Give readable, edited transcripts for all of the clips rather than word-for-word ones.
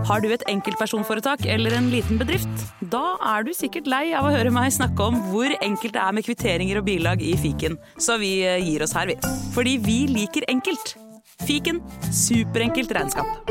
Har du et enkeltpersonforetak eller en liten bedrift? Da du sikkert lei av å høre meg snakke om hvor enkelt det med kvitteringer og bilag i fiken. Så vi gir oss her, vi. Fordi vi liker enkelt. Fiken, superenkelt regnskap.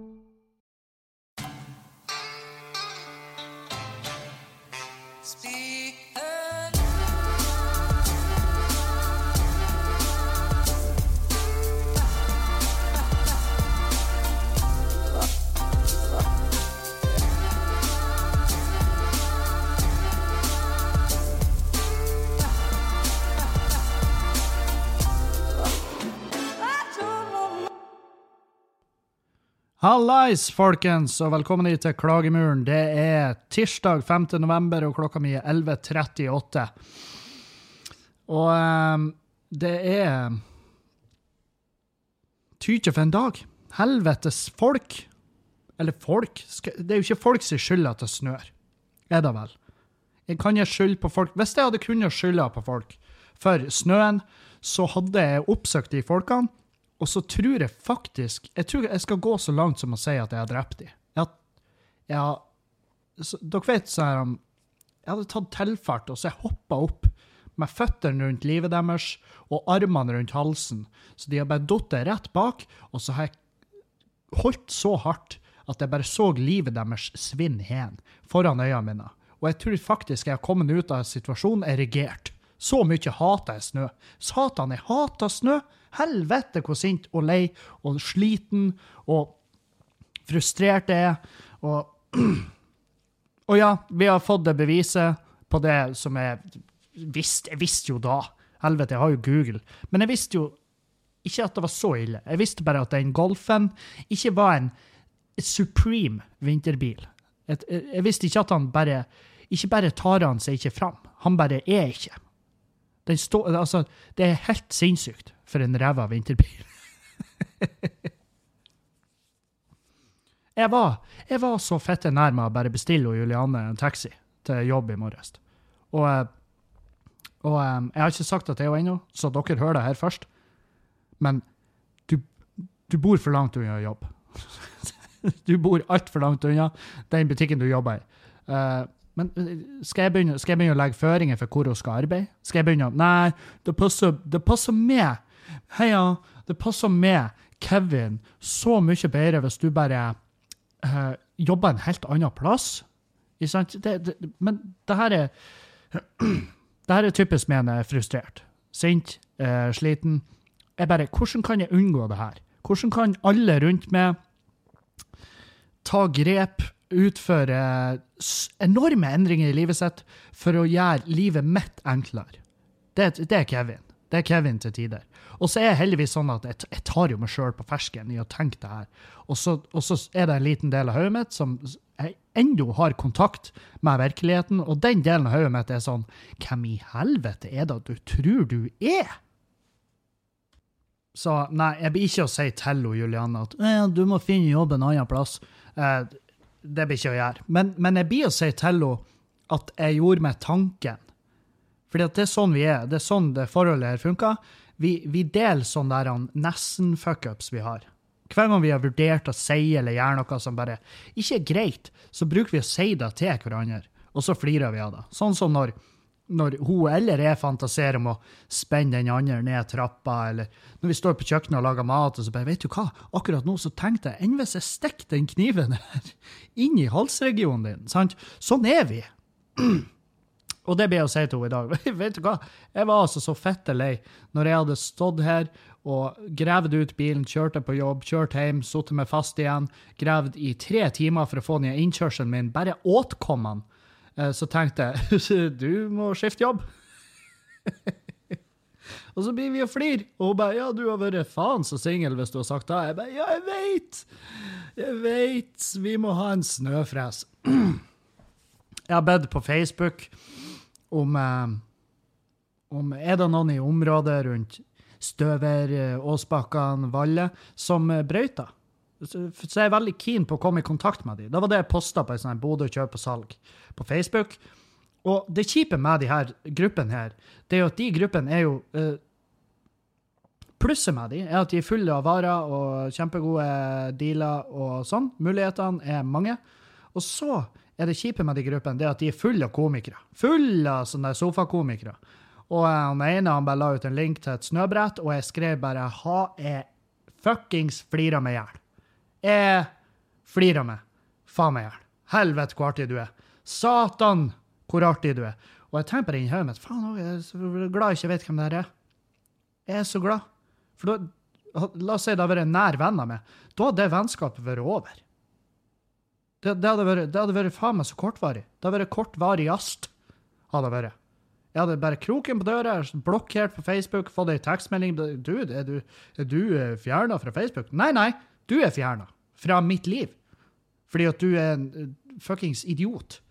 Hallais, folkens, og velkommen hit til Klagemuren. Det tirsdag 5. november, og klokka mi 11:38. Og det tykje for en dag. Helvetes folk. Eller folk. Det jo ikke folk som skyld at det snør. Det vel? Jeg kan ikke skylde på folk. Hvis jeg hadde kunnet skylde på folk for snøen, så hadde jeg oppsøkt de folkene. Og så tror jeg faktisk, jeg skal gå så langt som å si at jeg har drept de. Dere vet så her, jeg hadde tatt tilfart, og så jeg hoppet opp med føttene rundt livet deres, og armene rundt halsen. Så de har bare dottet rett bak, og så har jeg holdt så hardt at jeg bare så livet deres svinne hen foran øynene mine. Og jeg tror faktisk jeg har kommet ut av situasjonen reagert. Så mye hater jeg snø. Satan, jeg hater snø. Helvete hvor sint og lei og sliten og frustrert jeg er. Og ja, vi har fått det beviset på det som jeg visste jo da. Helvete, jeg har jo Google. Men jeg visste jo ikke at det var så ille. Jeg visste bare at den Golfen ikke var en supreme vinterbil. Jeg visste ikke at han ikke bare tar han seg ikke fram. Han bare ikke. Det helt sinnssykt for en ræva vinterbil. Jeg var så fette nær med å bare bestille Juliane en taxi til jobb i morges. Og jeg har ikke sagt at det ennå, så dere hører det her først. Men du bor for langt unna jobb. Du bor alt for langt unna den butikken du jobber i. Men skal jeg begynne å legge føringer for hvor hun skal arbeide? Skal jeg begynne å... Nei, det passer med. Heia, det passer med Kevin så mye bedre hvis du bare jobber en helt annen plass. Men det her typisk med en frustrert. Sint, sliten. Hvordan kan jeg unngå det her? Hvordan kan alle rundt meg ta grep utføre enorme endringer i livet sitt for å gjøre livet mitt enklere. Det Kevin. Det Kevin til tider. Og så jeg heldigvis sånn at jeg tar jo meg selv på fersken i å tenke det her. Og så det en liten del av hodet mitt som jeg enda har kontakt med virkeligheten, og den delen av hodet mitt sånn, hvem i helvete det du tror du Så nei, jeg blir ikke å si til Juliane at du må finne jobb en annen plass. Det blir ikke å gjøre. Men jeg blir å si til henne at jeg gjorde meg tanken. Fordi at det sånn vi det sånn det forholdet her funker. Vi deler sånn der nesten fuck-ups vi har. Hver gang vi har vurdert å si eller gjøre noe som bare ikke greit, så bruker vi å si det til hverandre, og så flirer vi av det. Sånn som når hun eller jeg fantaserer om å spenne den andre ned trappa, eller når vi står på kjøkkenet og lager mat, og så bare, vet du hva, akkurat nå så tenkte jeg, enn hvis jeg stikker den kniven her inn i halsregionen din, sant? Sånn vi. Og det ble jeg å si til henne i dag. Vet du hva, jeg var altså så fette lei når jeg hadde stått her og gravd ut bilen, kjørte på jobb, kjørt hjem, suttet meg fast igjen, gravd i 3 timer for å få ned innkjørselen min, bare åtkom han. Så tenkte jeg, du må skifte jobb. Og så blir vi å flir. Og hun bare, ja, du har vært faen så single hvis du har sagt det. Jeg bare, ja, jeg vet. Vi må ha en snøfres. Jeg har bedt på Facebook om det noen i området rundt Støver, Åsbakken, Valle, som brøyter. Så jeg er veldig keen på å komme i kontakt med dem. Det var det jeg postet på en sånn Bodø kjøp og salg på Facebook. Og det kjipe med de her gruppen her, det jo at de gruppen jo plusset med de er at de er fulle av varer og kjempegode dealer og sånn. Mulighetene er mange. Og så er det kjipe med de gruppene, det er at de er fulle av komikere. Fulle av sånne sofakomikere. Og han ene, han bare la ut en link til et snøbrett, og jeg skrev bare, jeg fuckings flirer meg ihjel. Jeg flirer meg. Faen meg ihjel. Helvete hvor artig du er. Satan hvor artig du er. Og jeg tenker på det i hodet mitt, faen, jeg er så glad jeg ikke vet hvem det her er. Jeg er så glad. For da, la oss si det hadde vært en nær venn av meg, da hadde det vennskapet vært over. Det hadde vært faen meg så kortvarig. Det hadde vært kortvarigast, hadde det vært. Jeg hadde bare kroken på døra, blokkert på Facebook, fått en tekstmelding. Dude, er du fjernet fra Facebook? Nei, du er fjernet fra mitt liv. Fordi at du er en fuckings idiot.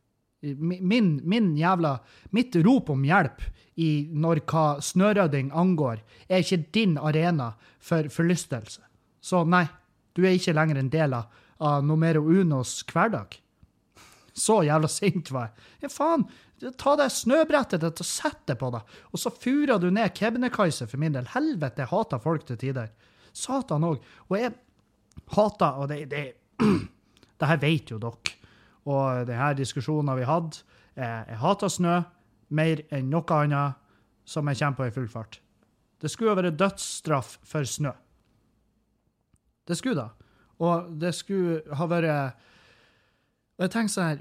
Mitt rop om hjelp når hva snørydding angår, er ikke din arena for forlystelse. Så nei, du er ikke lenger en del av numero unos hverdag. Så jævla sint var jeg. Ja, faen, ta det snøbrettet ditt og sett det på deg. Og så furer du ned Kebnekaise for min del. Helvete, jeg hater folk til tider. Satan også. Og jeg hater, og det her vet jo dere. Og denne diskusjonen vi hadde, jeg hater snø mer enn noe annet som jeg kommer på i full fart. Det skulle jo være dødsstraff for snø. Det skulle da. Og det skulle ha vært... Og jeg tenker sånn her,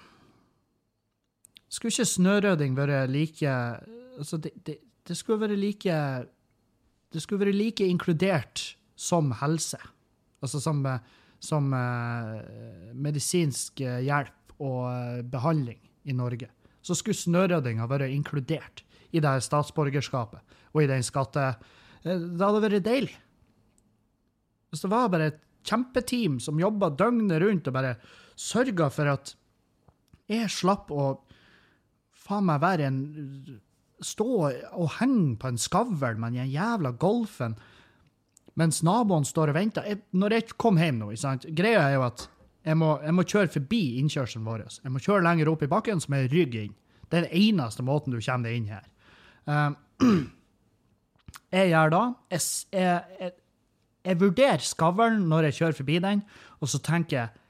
skulle ikke snørydding være like... Altså, det skulle være like... Det skulle være like inkludert som helse. Altså som medisinsk hjelp og behandling i Norge. Så skulle snørydding ha vært inkludert i det statsborgerskapet og i den skatte. Det hadde vært deilig. Hvis det var bare et kjempeteam som jobbet døgnet rundt og bare sørget for at jeg slapp å faen meg være stå og henge på en skavl med en jævla golfen mens naboen står og venter. Når jeg kom hjem nå, greia er jo at jeg må kjøre forbi innkjørselen vår. Jeg må kjøre lenger opp i bakken, så må jeg rygge inn. Det er den eneste måten du kommer deg inn her. Jeg gjør da, jeg vurderer skavlen når jeg kjører forbi den, og så tenker jeg,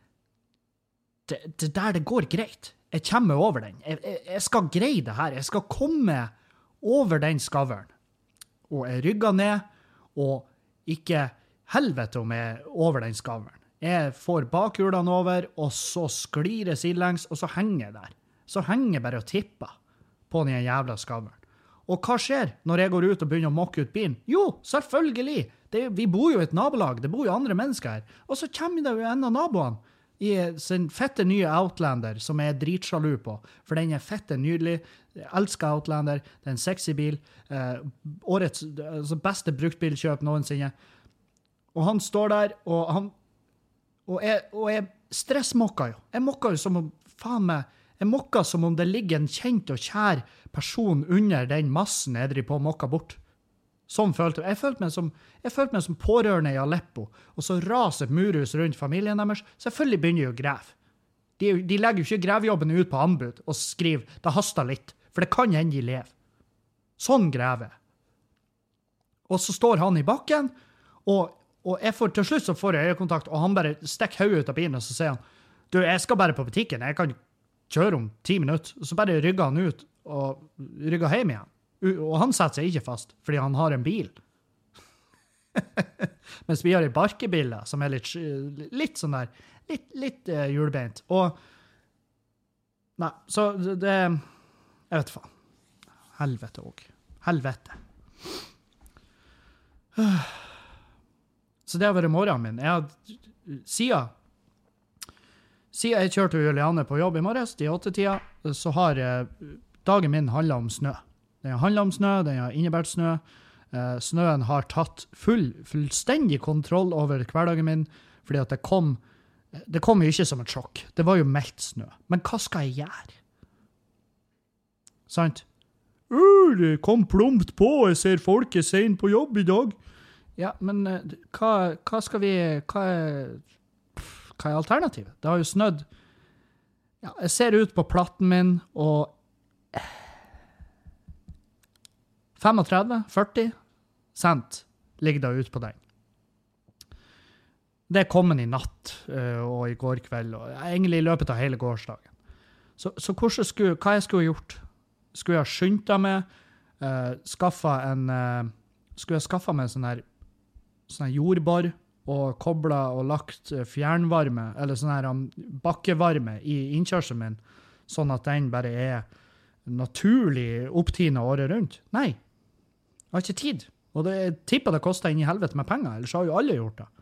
det der det går greit. Jeg kommer over den. Jeg skal greie det her. Jeg skal komme over den skavlen. Og jeg rygger ned, og ikke helvete om jeg er over den skavlen. Jeg får bakhjulene over, og så sklir jeg sidelengs, og så henger jeg der. Så henger jeg bare og tipper på den jævla skavlen. Og hva skjer når jeg går ut og begynner å mokke ut bilen? Jo, selvfølgelig! Vi bor jo i et nabolag, det bor jo andre mennesker her. Og så kommer det jo en av naboene i sin fette nye Outlander, som jeg er dritsjalu på, for den er fette nydelig. Jeg elsker Outlander, det er en sexy bil, årets beste bruktbilkjøp noensinne. Og han står der, og jeg stressmokker jo. Jeg mokker jo som om, faen meg, jeg mokker som om det ligger en kjent og kjær person under den massen jeg driver på å mokke bort. Sånn følte jeg. Jeg følte meg som pårørende i Aleppo, og så raser murhus rundt familien deres. Selvfølgelig begynner de å greve. De legger jo ikke grevjobbene ut på anbud og skriver, det haster litt, for det kan hende de lever. Sånn grever. Og så står han i bakken, og til slutt så får jeg øyekontakt, og han bare stikker hodet ut av bilen, og så sier han, du, jeg skal bare på butikken, jeg kan kjøre om 10 minutter. Og så bare rygger han ut, og rygger hjem igjen. Og han setter seg ikke fast, fordi han har en bil. Mens vi har en barkebil, som er litt sånn der, litt hjulbeint. Og, nei, så det, jeg vet faen. Helvete også. Helvete. Så det har vært morgenen min. Siden jeg kjørte Juliane på jobb i morges, i 8-tida, så har dagen min handlet om snø. Den har handlet om snø, den har innebært snø. Snøen har tatt fullstendig kontroll over hverdagen min, fordi at det kom jo ikke som et sjokk. Det var jo meldt snø. Men hva skal jeg gjøre? Sant? Det kom plompt på, jeg ser folk er sen på jobb i dag. Ja, men hva skal vi... Hva er alternativet? Det har jo snødd. Ja, jeg ser ut på platten min, og 35, 40, cent ligger da ut på den. Det kom i natt og i går kveld, og egentlig i løpet av hele gårsdagen. Så hva jeg skulle gjort? Skulle jeg skyndt meg, skulle jeg skaffa meg sånn her jordbar, og koblet og lagt fjernvarme, eller sånn her bakkevarme i innkjørselen min, sånn at den bare naturlig opptina året rundt. Nei, jeg har ikke tid. Og jeg tipper det kostet inn i helvete med penger, ellers har jo alle gjort det.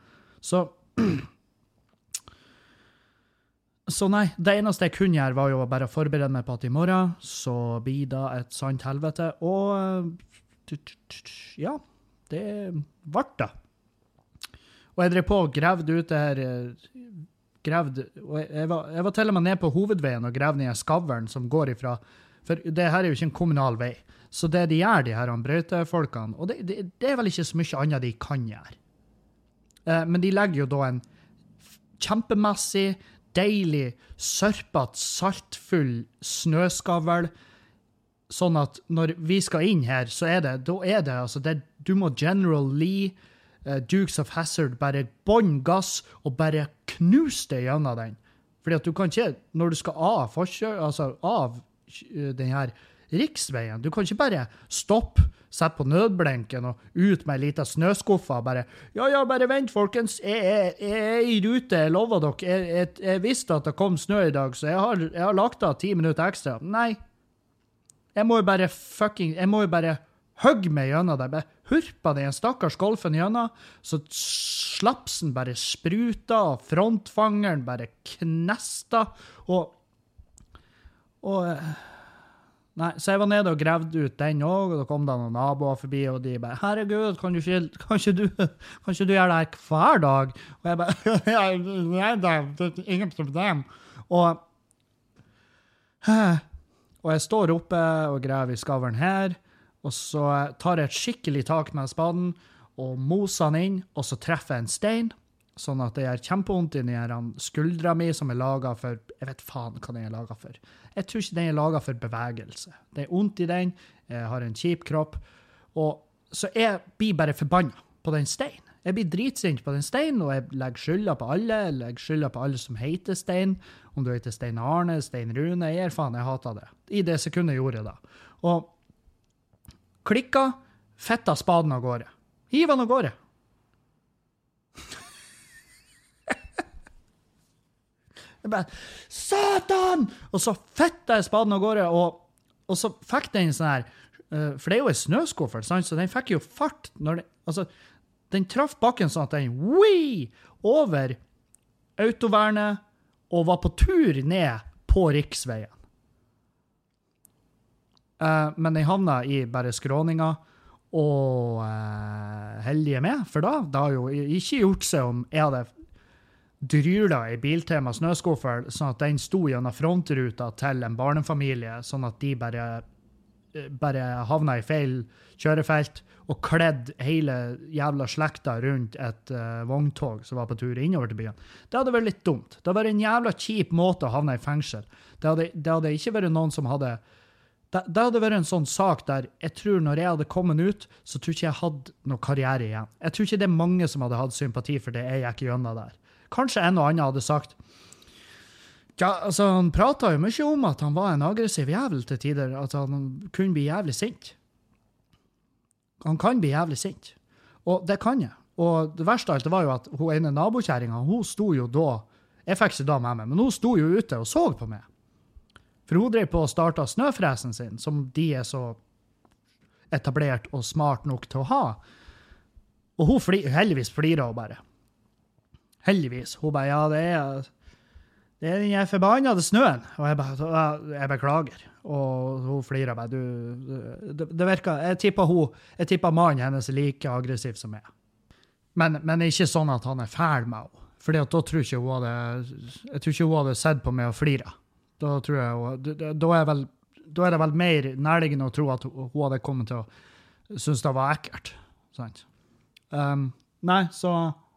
Så nei, det eneste jeg kunne gjøre var jo bare å forberede meg på at i morgen så blir det et sant helvete, og ja, det ble det. Og jeg drev på og gravde ut det her, og jeg var til og med ned på hovedveien og gravde ned skavlen som går ifra, for det her jo ikke en kommunal vei, så det de gjør, de her brøytefolkene, og det vel ikke så mye annet de kan gjøre. Men de legger jo da en kjempemessig, deilig, sørpet, saltfull snøskavel, sånn at når vi skal inn her, så altså, du må General Lee, Dukes of Hazzard, bare bånd gass og bare knuse det gjennom den. Fordi at du kan ikke, når du skal av den her riksveien, du kan ikke bare stoppe, sette på nødblenken og ut med en liten snøskuffa, bare, bare vent folkens, jeg i rute, jeg lover dere, jeg visste at det kom snø i dag, så jeg har lagt av 10 minutter ekstra. Nei, jeg må jo bare hugge meg gjennom det, bare hurpa det en stakkars golfen gjennom, så slapsen bare spruta, og frontfangeren bare knesta, nei, så jeg var nede og gravde ut den også, og da kom det noen naboer forbi, og de bare, herregud, kan ikke du gjøre det her hver dag? Og jeg bare, nei, det er ingen problem. Og jeg står oppe og graver i skavlen her, og så tar jeg et skikkelig tak med spaden, og moser den inn, og så treffer jeg en stein, sånn at det kjempevondt i den skuldra mi som laget for, jeg vet faen hva den laget for. Jeg tror ikke den laget for bevegelse. Det ondt i den, jeg har en kjip kropp, og så jeg blir bare forbannet på den steinen. Jeg blir dritsint på den steinen, og jeg legger skylda på alle, som heter Stein, om du heter Stein Arne, Stein Rune, jeg hater det. I det sekundet jeg gjorde det. Og klikka, fetta spaden av gårde. Hiv han av gårde. Jeg bare, satan! Og så fetta jeg spaden av gårde, og så fikk den sånn her, for det jo en snøskuffer, sant? Så den fikk jo fart, den traff bakken sånn at den, over autovernet, og var på tur ned på riksveien. Men jeg havnet i bare skråninga, og heldige med, for da har jo ikke gjort seg om jeg hadde dryla i Biltema snøskuffer, sånn at den sto gjennom frontruta til en barnefamilie, sånn at de bare havnet i feil kjørefelt, og kledd hele jævla slekta rundt et vogntog som var på tur innover til byen. Det hadde vært litt dumt. Det hadde vært en jævla kjip måte å havne i fengsel. Det hadde ikke vært noen som hadde... Det hadde vært en sånn sak der jeg tror når jeg hadde kommet ut, så tror ikke jeg hadde noe karriere igjen. Jeg tror ikke det mange som hadde hatt sympati for det jeg gikk gjennom der. Kanskje en og annen hadde sagt, han pratet jo mye om at han var en aggressiv jævel til tider, at han kunne bli jævlig sint. Han kan bli jævlig sint. Og det kan jeg. Og det verste av alt var jo at hun ene nabokjæringen, hun sto jo da, jeg fikk ikke da med meg, men hun sto jo ute og så på meg. For hun drev på å starte snøfresen sin, som de så etablert og smart nok til å ha. Og hun heldigvis flirer hun bare. Heldigvis. Hun bare, det er den forbannede snøen. Og jeg beklager. Og hun flirer bare, det virker, jeg tipper mannen hennes er like aggressiv som jeg. Men ikke sånn at han fæl med henne. Fordi at da tror ikke jeg tror ikke hun hadde sett på meg og flira. Da tror jeg, da er det vel mer nærliggende å tro at hun hadde kommet til å synes det var ekkelt. Sant? Nei, så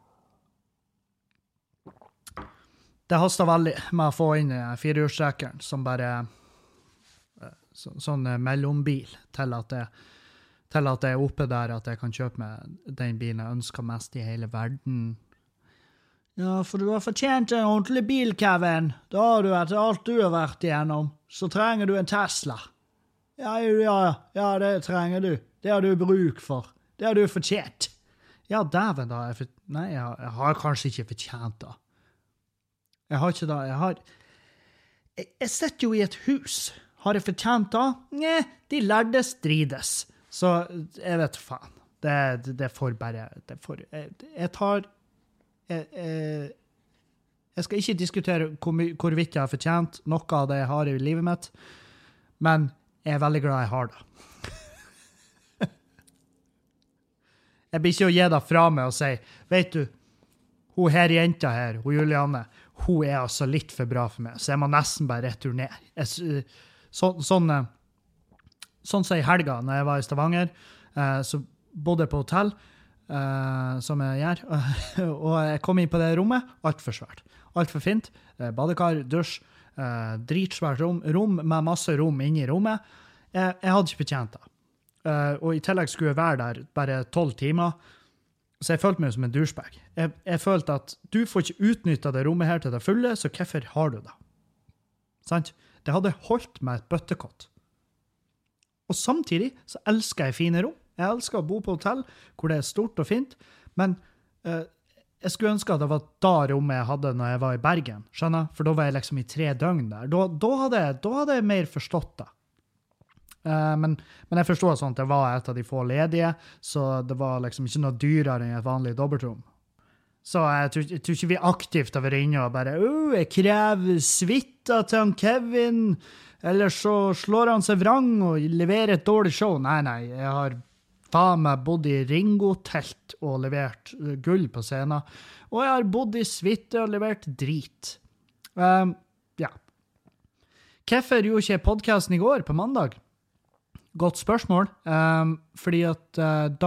det hastet veldig med å få inn 4-hjulstrekkeren som bare sånn mellombil til at til at jeg oppe der at jeg kan kjøpe meg den bilen jeg ønsker mest i hele verden. Ja, for du har fortjent en ordentlig bil, Kevin. Da har du etter alt du har vært igjennom. Så trenger du en Tesla. Ja, det trenger du. Det har du bruk for. Det har du fortjent. Ja, dæven da. Nei, jeg har kanskje ikke fortjent da. Jeg har ikke da. Jeg sitter jo i et hus. Har jeg fortjent da? Nei, de lærde strides. Så jeg vet faen. Det får bare... Jeg tar... Jeg skal ikke diskutere hvorvidt jeg har fortjent noe av det jeg har i livet mitt, men jeg er veldig glad jeg har det. Jeg blir ikke å gi det fra meg og si, vet du, hun her jenta her, hun Julianne, hun er altså litt for bra for meg, så jeg må nesten bare returnere. Sånn som i helga, når jeg var i Stavanger, så bodde jeg på hotell, som jeg gjør, og jeg kom inn på det rommet, alt for svært, alt for fint, badekar, dusj, dritsvært rom med masse rom inne i rommet. Jeg hadde ikke fortjent det. Og i tillegg skulle jeg være der bare 12 timer, så jeg følte meg som en douchebag. Jeg følte at du får ikke utnyttet det rommet her til det fulle, så hvorfor har du det? Sant? Det hadde holdt med et bøttekott. Og samtidig så elsker jeg fine rom. Jeg elsker å bo på hotell, hvor det er stort og fint, men jeg skulle ønske at det var da rommet jeg hadde når jeg var i Bergen, skjønner? For da var jeg liksom i 3 døgn der. Da hadde jeg mer forstått det. Men jeg forstår sånn at det var et av de få ledige, så det var liksom ikke noe dyrere enn et vanlig dobbeltrom. Så jeg tror ikke vi aktivt har vært inne og bare, jeg krever svitta til han Kevin, eller så slår han seg vrang og leverer et dårlig show. Nei, jeg har faen meg bodd i Ringo-telt og levert gull på scenen, og jeg har bodd i suite og levert drit. Ja. Hvorfor gjorde ikke jeg podcasten i går på mandag? Godt spørsmål, fordi at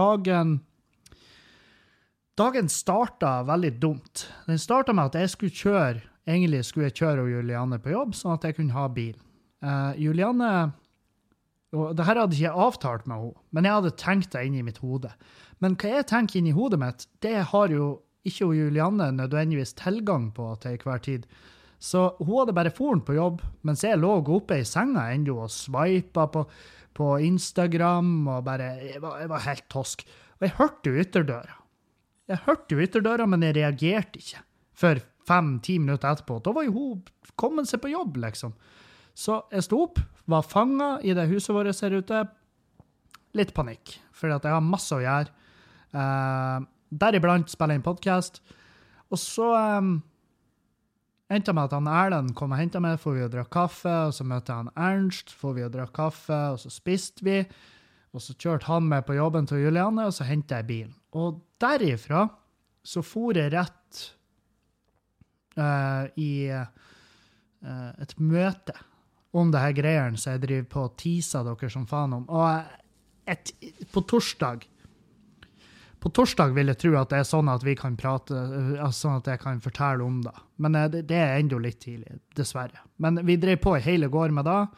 dagen startet veldig dumt. Den startet med at egentlig skulle jeg kjøre Julianne på jobb, sånn at jeg kunne ha bil. Julianne, og det her hadde ikke jeg avtalt med henne, men jeg hadde tenkt det inn i mitt hode. Men hva jeg tenker inn i hodet mitt, det har jo ikke Julianne nødvendigvis tilgang på til hver tid. Så hun hadde bare foren på jobb, mens jeg lå oppe i senga enda og swipet på Instagram, og bare, jeg var helt tosk. Og jeg hørte jo ytterdøra. Men jeg reagerte ikke. For 5-10 minutter etterpå, da var jo hun kommet seg på jobb, liksom. Så jeg stod opp, var fanget i det huset vårt ser ute. Litt panikk, for jeg har masse å gjøre. Deriblant spiller jeg en podcast. Og så endte med at han Erlend kom og hentet meg, får vi å dra kaffe, og så møtte han Ernst, får vi å dra kaffe, og så spiste vi, og så kjørte han med på jobben til Julianne, og så hentet jeg bilen. Og derifra så for jeg rett i et møte om det her greiene, så jeg driver på å tease dere som faen om. Og på torsdag vil jeg tro at det er sånn at vi kan prate, sånn at jeg kan fortelle om det. Men det er enda litt tidlig, dessverre. Men vi drev på hele går med det,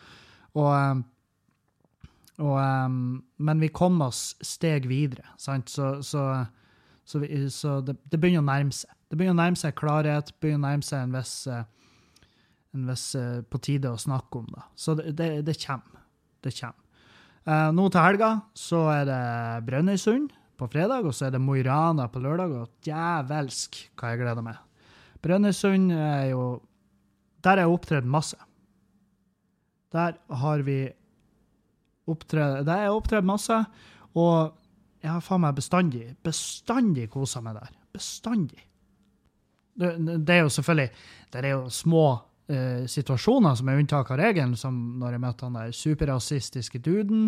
men vi kom oss steg videre, sant? Så det begynner å nærme seg. Det begynner å nærme seg klarhet, begynner å nærme seg en viss på tide å snakke om det. Så det kommer. Det kommer. Nå til helga så er det Brønnøysund på fredag, og så er det Mo i Rana på lørdag, og djævelsk hva jeg gleder meg. Brønnøysund er jo... Der har jeg opptredd masse. Der har jeg opptredd masse, og jeg har faen meg bestandig koset meg der. Bestandig. Det er jo selvfølgelig... Det er jo små situasjoner som er unntak av regelen, som når jeg møtte han der superrasistiske duden,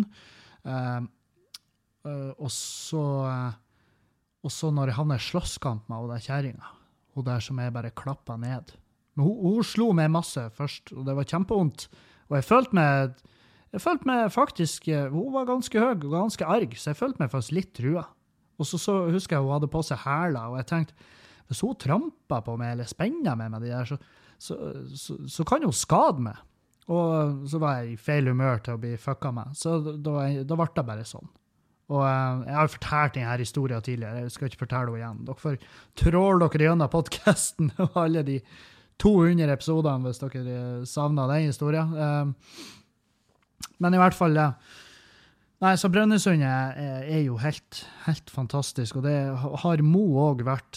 og så når jeg havner i slåsskamp med hun der kjæringa, hun der som jeg bare klappet ned. Men hun slo meg masse først, og det var kjempeondt, og jeg følte meg faktisk, hun var ganske høy og ganske arg, så jeg følte meg faktisk litt trua. Og så husker jeg hun hadde på seg hæler, og jeg tenkte, hvis hun trampet på meg eller spennet meg med de der, så kan hun skade meg. Og så var jeg i feil humør til å bli fucka med. Så da ble det bare sånn. Og jeg har fortalt denne historien tidligere, jeg skal ikke fortelle henne igjen. Dere får tråle dere gjennom podcasten og alle de 200 episodene hvis dere savner den historien. Men i hvert fall, ja. Nei, så Brønnøysund er jo helt fantastisk, og det har Mo også vært.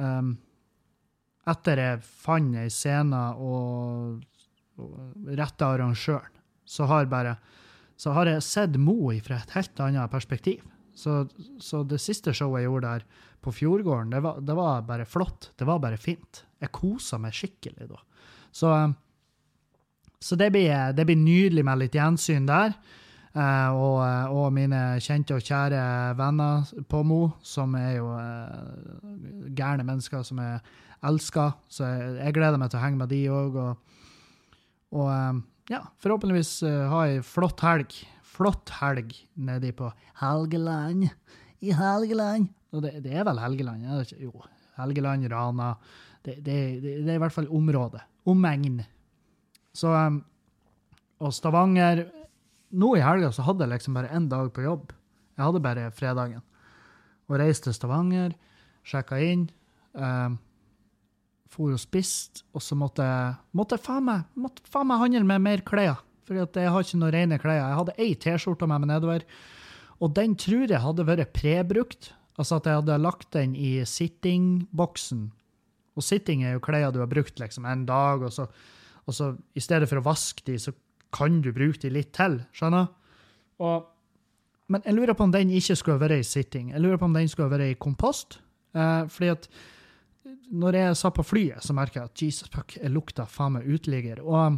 Etter jeg fant en scene og rette arrangøren, så har jeg sett Mo fra et helt annet perspektiv. Så det siste showet jeg gjorde der på Fjordgården, det var bare flott. Det var bare fint. Jeg koset meg skikkelig da. Så det blir nydelig med litt gjensyn der. Og mine kjente og kjære venner på Mo, som er jo gærne mennesker som jeg elsker. Så jeg gleder meg til å henge med de også. Og ja, forhåpentligvis ha en flott helg nede på Helgeland, i Helgeland. Og det er vel Helgeland, er det ikke? Jo, Helgeland, Rana, det er i hvert fall området, omegn. Så, og Stavanger, nå i helga så hadde jeg liksom bare en dag på jobb. Jeg hadde bare fredagen. Og reiste til Stavanger, sjekket inn, for og spist, og så måtte jeg faen meg handle med mer klær, for jeg har ikke noen rene klær. Jeg hadde en t-skjorte med meg nedover, og den tror jeg hadde vært prebrukt, altså at jeg hadde lagt den i sitting-boksen, og sitting er jo klær du har brukt liksom en dag, og så i stedet for å vaske de, så kan du bruke de litt til, skjønner? Men jeg lurer på om den ikke skulle være i sitting, jeg lurer på om den skulle være i kompost, fordi at når jeg satt på flyet, så merket jeg at Jesus fuck, jeg lukta faen meg uteligger. Og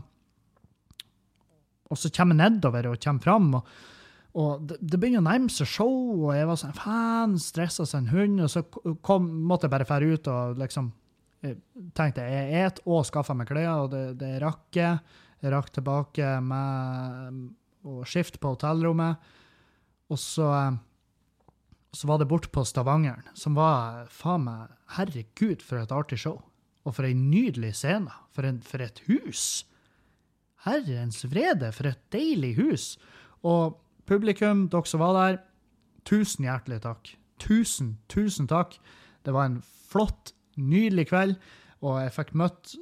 så kommer jeg nedover og kommer frem, og det begynner å nærme seg show, og jeg var sånn, faen, stresset som en hund, og så måtte jeg bare fære ut, og liksom, jeg tenkte, jeg og skaffet meg klær, og det rakk jeg. Jeg rakk tilbake med å skifte på hotellrommet, og så var det bort på Stavangeren, som var, faen meg, herregud, for et artig show. Og for en nydelig scene. For et hus. Herrens vrede, for et deilig hus. Og publikum, dere som var der, 1000 hjertelig takk. 1000 takk. Det var en flott, nydelig kveld, og jeg fikk møtt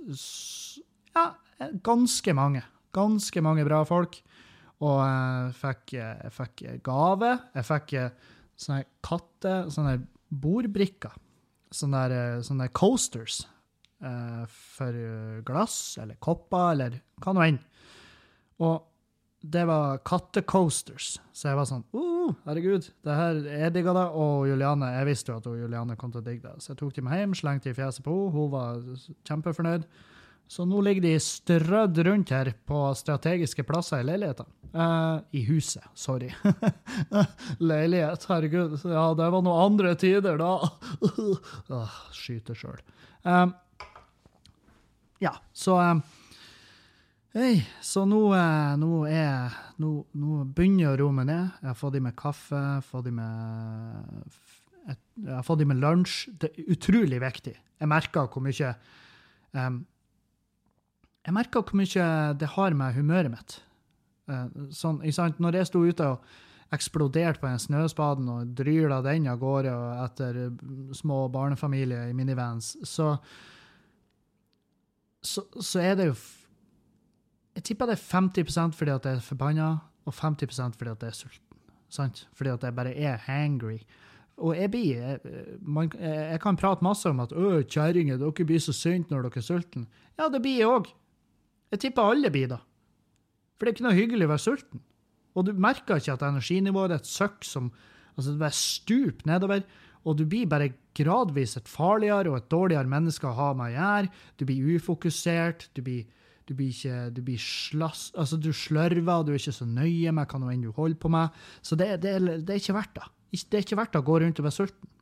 ganske mange bra folk. Og jeg fikk gave. Jeg fikk sånne bordbrikker, sånne coasters for glass, eller kopper, eller hva nå enn. Og det var kattecoasters, så jeg var sånn, herregud, det her jeg digget det, og Juliane, jeg visste jo at Juliane kom til å digge det, så jeg tok dem hjem, slengte de i fjeset på henne, hun var kjempefornøyd. Så nå ligger de strødd rundt her på strategiske plasser i leiligheten. I huset, sorry. Leilighet, herregud. Ja, det var noen andre tider da. Skyter selv. Ja, så nå begynner jeg å roe meg ned. Jeg har fått i meg kaffe, jeg har fått i meg lunsj. Det er utrolig viktig. Jeg merker hvor mye det har med humøret mitt. Sånn, når jeg stod ute og eksploderte på en snøspaden og dryla den av gårde og etter små barnefamilier i minivans, så er det jo, jeg tipper det er 50% fordi at jeg er forbannet, og 50% fordi at jeg er sulten. Sant? Fordi at jeg bare er hangry. Og jeg kan prate masse om at kjæringer, dere blir så synt når dere er sulten. Ja, det blir jeg også. Jeg tipper alle blir da. For det er ikke noe hyggelig å være sulten. Og du merker ikke at energinivået er et søkk som, altså det bare stup nedover, og du blir bare gradvis et farligere og et dårligere menneske å ha med å gjøre. Du blir ufokusert, du blir slass, altså du slørver, du er ikke så nøye med hva noe enn du holder på med. Så det er ikke verdt det. Det er ikke verdt å gå rundt og være sulten.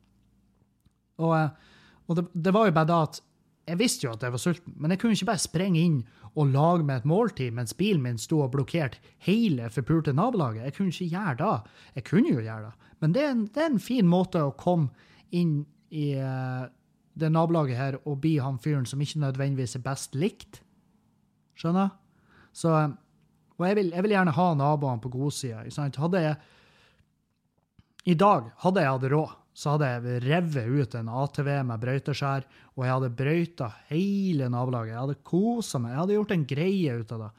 Og det var jo bare da at jeg visste jo at jeg var sulten, men jeg kunne ikke bare sprenge inn og lage meg et måltid mens bilen min stod og blokkert hele forpulte nabolaget. Jeg kunne ikke gjøre det. Jeg kunne jo gjøre det. Men det er en fin måte å komme inn i det nabolaget her og bli han fyren som ikke nødvendigvis er best likt. Skjønner? Så, og jeg vil gjerne ha naboene på godsida. I dag, hadde jeg hatt råd, så hadde jeg revet ut en ATV med brøyteskjær, og jeg hadde brøyta hele nabolaget. Jeg hadde koset meg, jeg hadde gjort en greie ut av det.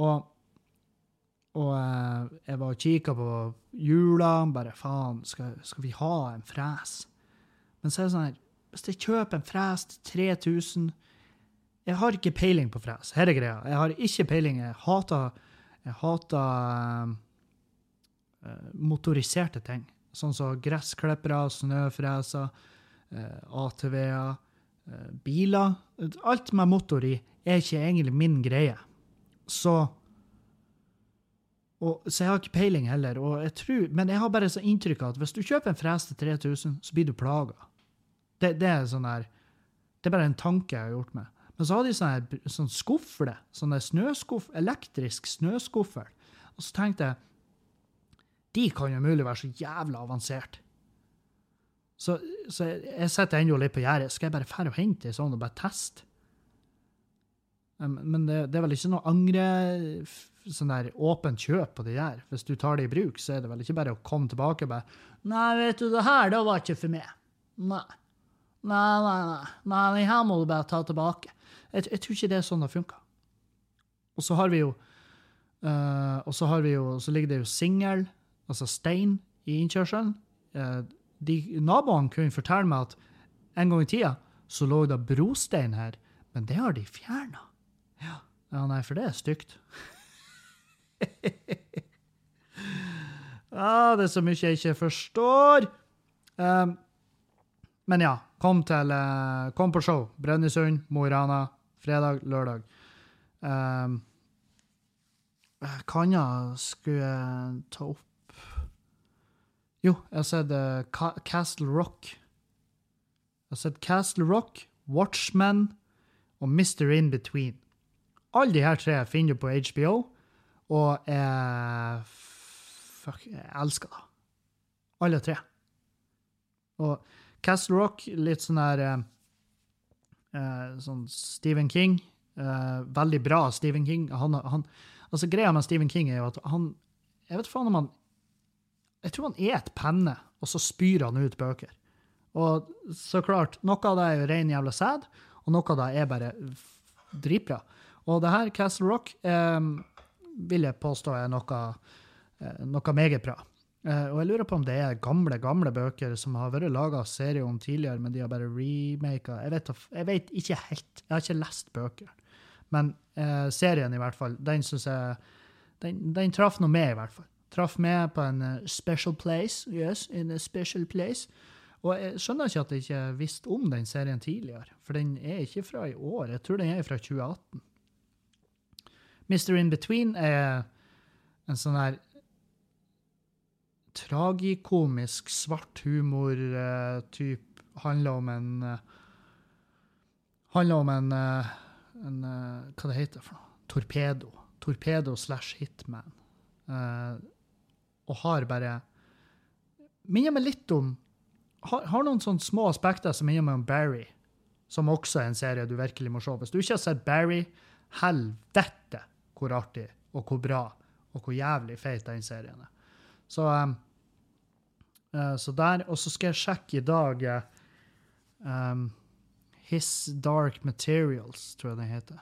Og jeg var og kikket på jula, bare faen, skal vi ha en fres? Men så er det sånn her, hvis jeg kjøper en fres til 3000, jeg har ikke peiling på fres, her er greia. Jeg har ikke peiling, jeg hater motoriserte ting. Sånn som gressklippere, snøfreser, ATV-er, biler. Alt med motor i er ikke egentlig min greie. Så jeg har ikke peiling heller. Men jeg har bare så inntrykk av at hvis du kjøper en fres til 3000, så blir du plaget. Det er sånn her, det er bare en tanke jeg har gjort meg. Men så hadde de sånn skuffle, elektrisk snøskuffel. Og så tenkte jeg, de kan jo mulig være så jævla avansert. Så jeg setter enda litt på gjerdet. Skal jeg bare fære og hente sånn og bare teste? Men det er vel ikke noe sånn der åpent kjøp på det der. Hvis du tar det i bruk, så er det vel ikke bare å komme tilbake og bare, nei, vet du, det her, det var ikke for meg. Nei, her må du bare ta tilbake. Jeg tror ikke det er sånn det funker. Og så har vi jo, så ligger det jo singel, altså stein i innkjørselen. Naboene kunne fortelle meg at en gang i tida så lå det brostein her, men det har de fjernet. Ja, nei, for det er stygt. Det er så mye jeg ikke forstår. Men ja, kom på show. Brønnøysund, Mo i Rana, fredag, lørdag. Kan jeg skulle ta opp? Jo, jeg har sett Castle Rock. Jeg har sett Castle Rock, Watchmen og Mr. In Between. Alle de her tre finner du på HBO, og jeg elsker det. Alle tre. Og Castle Rock, litt sånn her sånn Stephen King, veldig bra Stephen King. Altså greia med Stephen King er jo at jeg vet faen om jeg tror han et penne, og så spyr han ut bøker. Og så klart, noe av det er jo ren jævla sæd, og noe av det er bare dritbra. Og det her, Castle Rock, vil jeg påstå er noe meget bra. Og jeg lurer på om det er gamle bøker som har vært laget serie om tidligere, men de har bare remaket. Jeg vet ikke helt. Jeg har ikke lest bøker. Men serien i hvert fall, den synes jeg, den traff noe med i hvert fall. Traff med på en special place. Yes, in a special place. Og jeg skjønner ikke at jeg ikke visste om den serien tidligere, for den er ikke fra i år. Jeg tror den er fra 2018. Mr. In Between er en sånn her tragikomisk, svart humor typ, handler om en hva det heter for noe? Torpedo / hitman. Og har bare minner meg litt om har noen sånne små aspekter som minner meg om Barry, som også er en serie du virkelig må se. Hvis du ikke har sett Barry, helvete hvor artig og hvor bra og hvor jævlig feit den serien er. Så der, og så skal jeg sjekke i dag His Dark Materials, tror jeg den heter.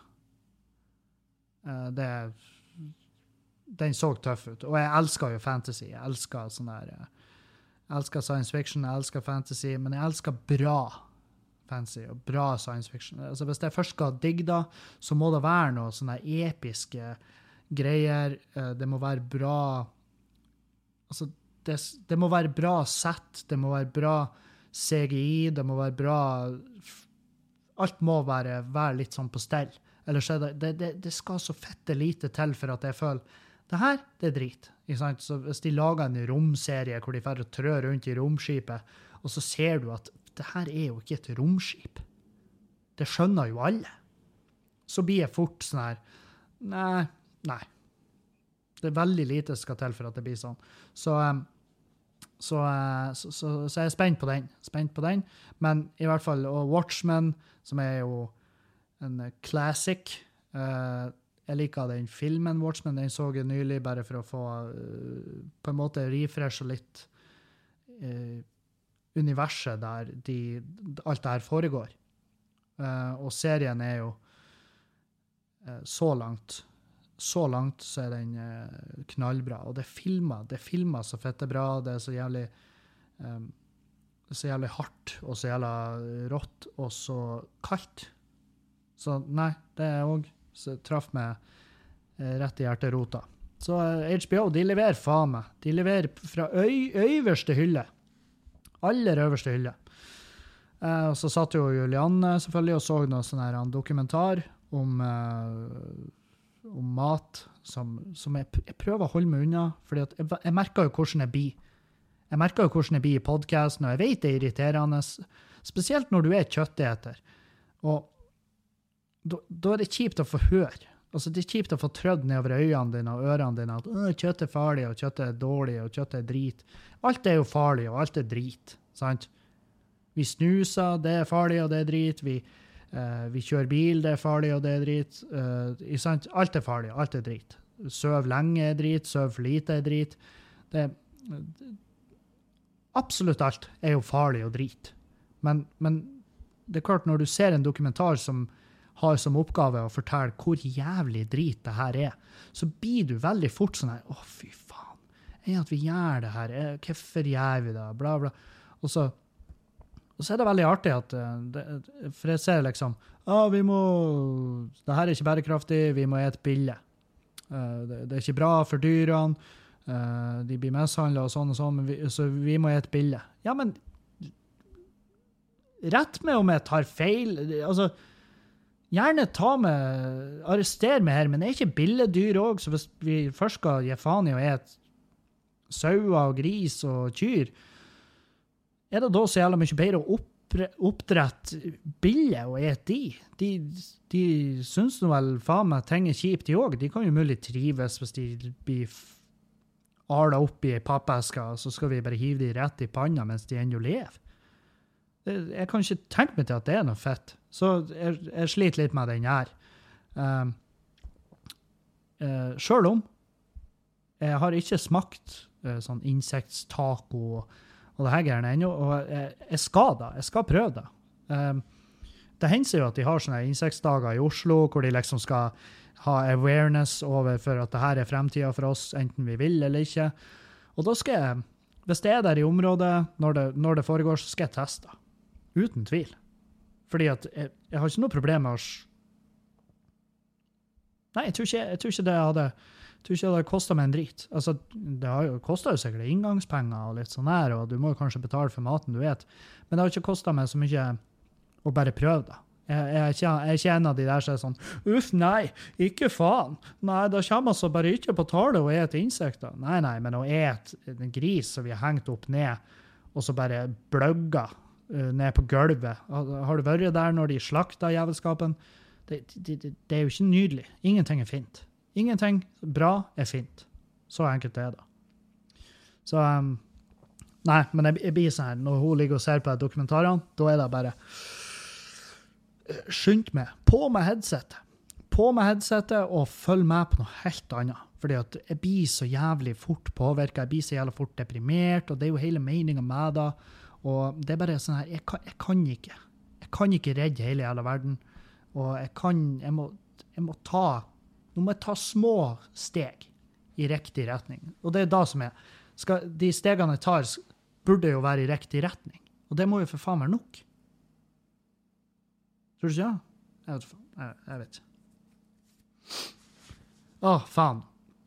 Den så tøff ut, og jeg elsker jo fantasy. Jeg elsker jeg elsker science fiction, jeg elsker fantasy, men jeg elsker bra fantasy og bra science fiction. Altså hvis jeg først skal digge da, så må det være noe sånne episke greier. Det må være bra, altså det må være bra sett, det må være bra CGI, det må være bra, alt må være litt sånn på stell. Ellers er det skal så fette lite til for at jeg føler det her, det er drit. Ikke sant? Så hvis de lager en romserie hvor de får trø rundt i romskipet, og så ser du at det her er jo ikke et romskip. Det skjønner jo alle. Så blir jeg fort sånn her, nei. Det er veldig lite skal til for at det blir sånn. Så jeg er spent på den. Men i hvert fall, og Watchmen, som er jo en classic, jeg liker den filmen Watchmen, den så jeg nylig bare for å få på en måte refresh og litt universet der alt det her foregår. Og serien jo så langt så den knallbra, og det filmer så fette bra, det så jævlig hardt, og så jævla rått, og så kaldt. Så nei, det også traff meg rett i hjerterota. Så HBO, de leverer faen meg. De leverer fra øverste hylle. Aller øverste hylle. Og så satt jo Julianne selvfølgelig og så noe sånn her dokumentar om mat, som jeg prøver å holde meg unna, fordi at jeg merker jo hvordan jeg blir. Jeg merker jo hvordan jeg blir i podcasten, og jeg vet det irriterende, spesielt når du kjøtteter. Og da det kjipt å få høre. Altså, det kjipt å få trødd nedover øynene dine og ørene dine at kjøtt farlig, og kjøtt dårlig, og kjøtt drit. Alt jo farlig, og alt drit, sant? Vi snuser, det farlig, og det drit. Vi kjører bil, det farlig, og det drit. Sant? Alt farlig, alt drit. Søv lenge drit, søv for lite drit. Absolutt alt jo farlig og drit. Men det klart, når du ser en dokumentar som har som oppgave å fortelle hvor jævlig drit det her så blir du veldig fort sånn her, fy faen, at vi gjør det her, hvorfor gjør vi det, bla bla. Og så det veldig artig at, for jeg ser liksom, det her ikke bærekraftig, vi må et billig. Det ikke bra for dyrene, de blir mishandlet og sånn, så vi må et billig. Ja, men rett med om jeg tar feil, altså, gjerne arrester meg her, men ikke billedyr også, så hvis vi først skal gi faen i å sauer og gris og kyr, det da så jævla mye bedre å oppdrette bille og de synes nå vel faen meg ting kjipt de også, de kan jo mulig trives hvis de blir ala opp i pappeska, så skal vi bare hive de rett i panna mens de ennå lever. Jeg kan ikke tenke meg til at det noe fett. Så jeg sliter litt med den her. Selv om jeg har ikke smakt sånn insektstaco og det her greiene ennå, og jeg skal prøve det. Det hender seg jo at de har sånne insektdager i Oslo, hvor de liksom skal ha awareness over for at det her fremtiden for oss, enten vi vil eller ikke. Og da skal jeg, hvis det der i området, når det foregår, så skal jeg teste. Uten tvil. Fordi at jeg har ikke noe problem med Nei, jeg tror ikke det hadde kostet meg en drit. Altså, det har jo kostet jo sikkert inngangspenger og litt sånn her, og du må jo kanskje betale for maten du vet. Men det har ikke kostet meg så mye å bare prøve det. Jeg ikke en av de der som sånn, nei, ikke faen. Nei, da kommer man så bare ikke på tale og insekter. Nei, men å en gris som vi har hengt opp ned, og så bare bløgget ned på gulvet. Har du vært der når de slakter jævelskapen? Det jo ikke nydelig. Ingenting fint. Ingenting bra fint. Så enkelt det da. Så, nei, men jeg blir sånn her, når hun ligger og ser på dokumentarene, da det bare skynd meg. På med headsetet og følg med på noe helt annet. Fordi at jeg blir så jævlig fort påvirket, jeg blir så jævlig fort deprimert, og det jo hele meningen med det. Og det bare sånn her, jeg kan ikke redde hele jævla verden, og jeg må ta små steg i riktig retning. Og det da som de stegene jeg tar burde jo være i riktig retning. Og det må jo for faen være nok. Tror du ikke det? Jeg vet ikke. Faen.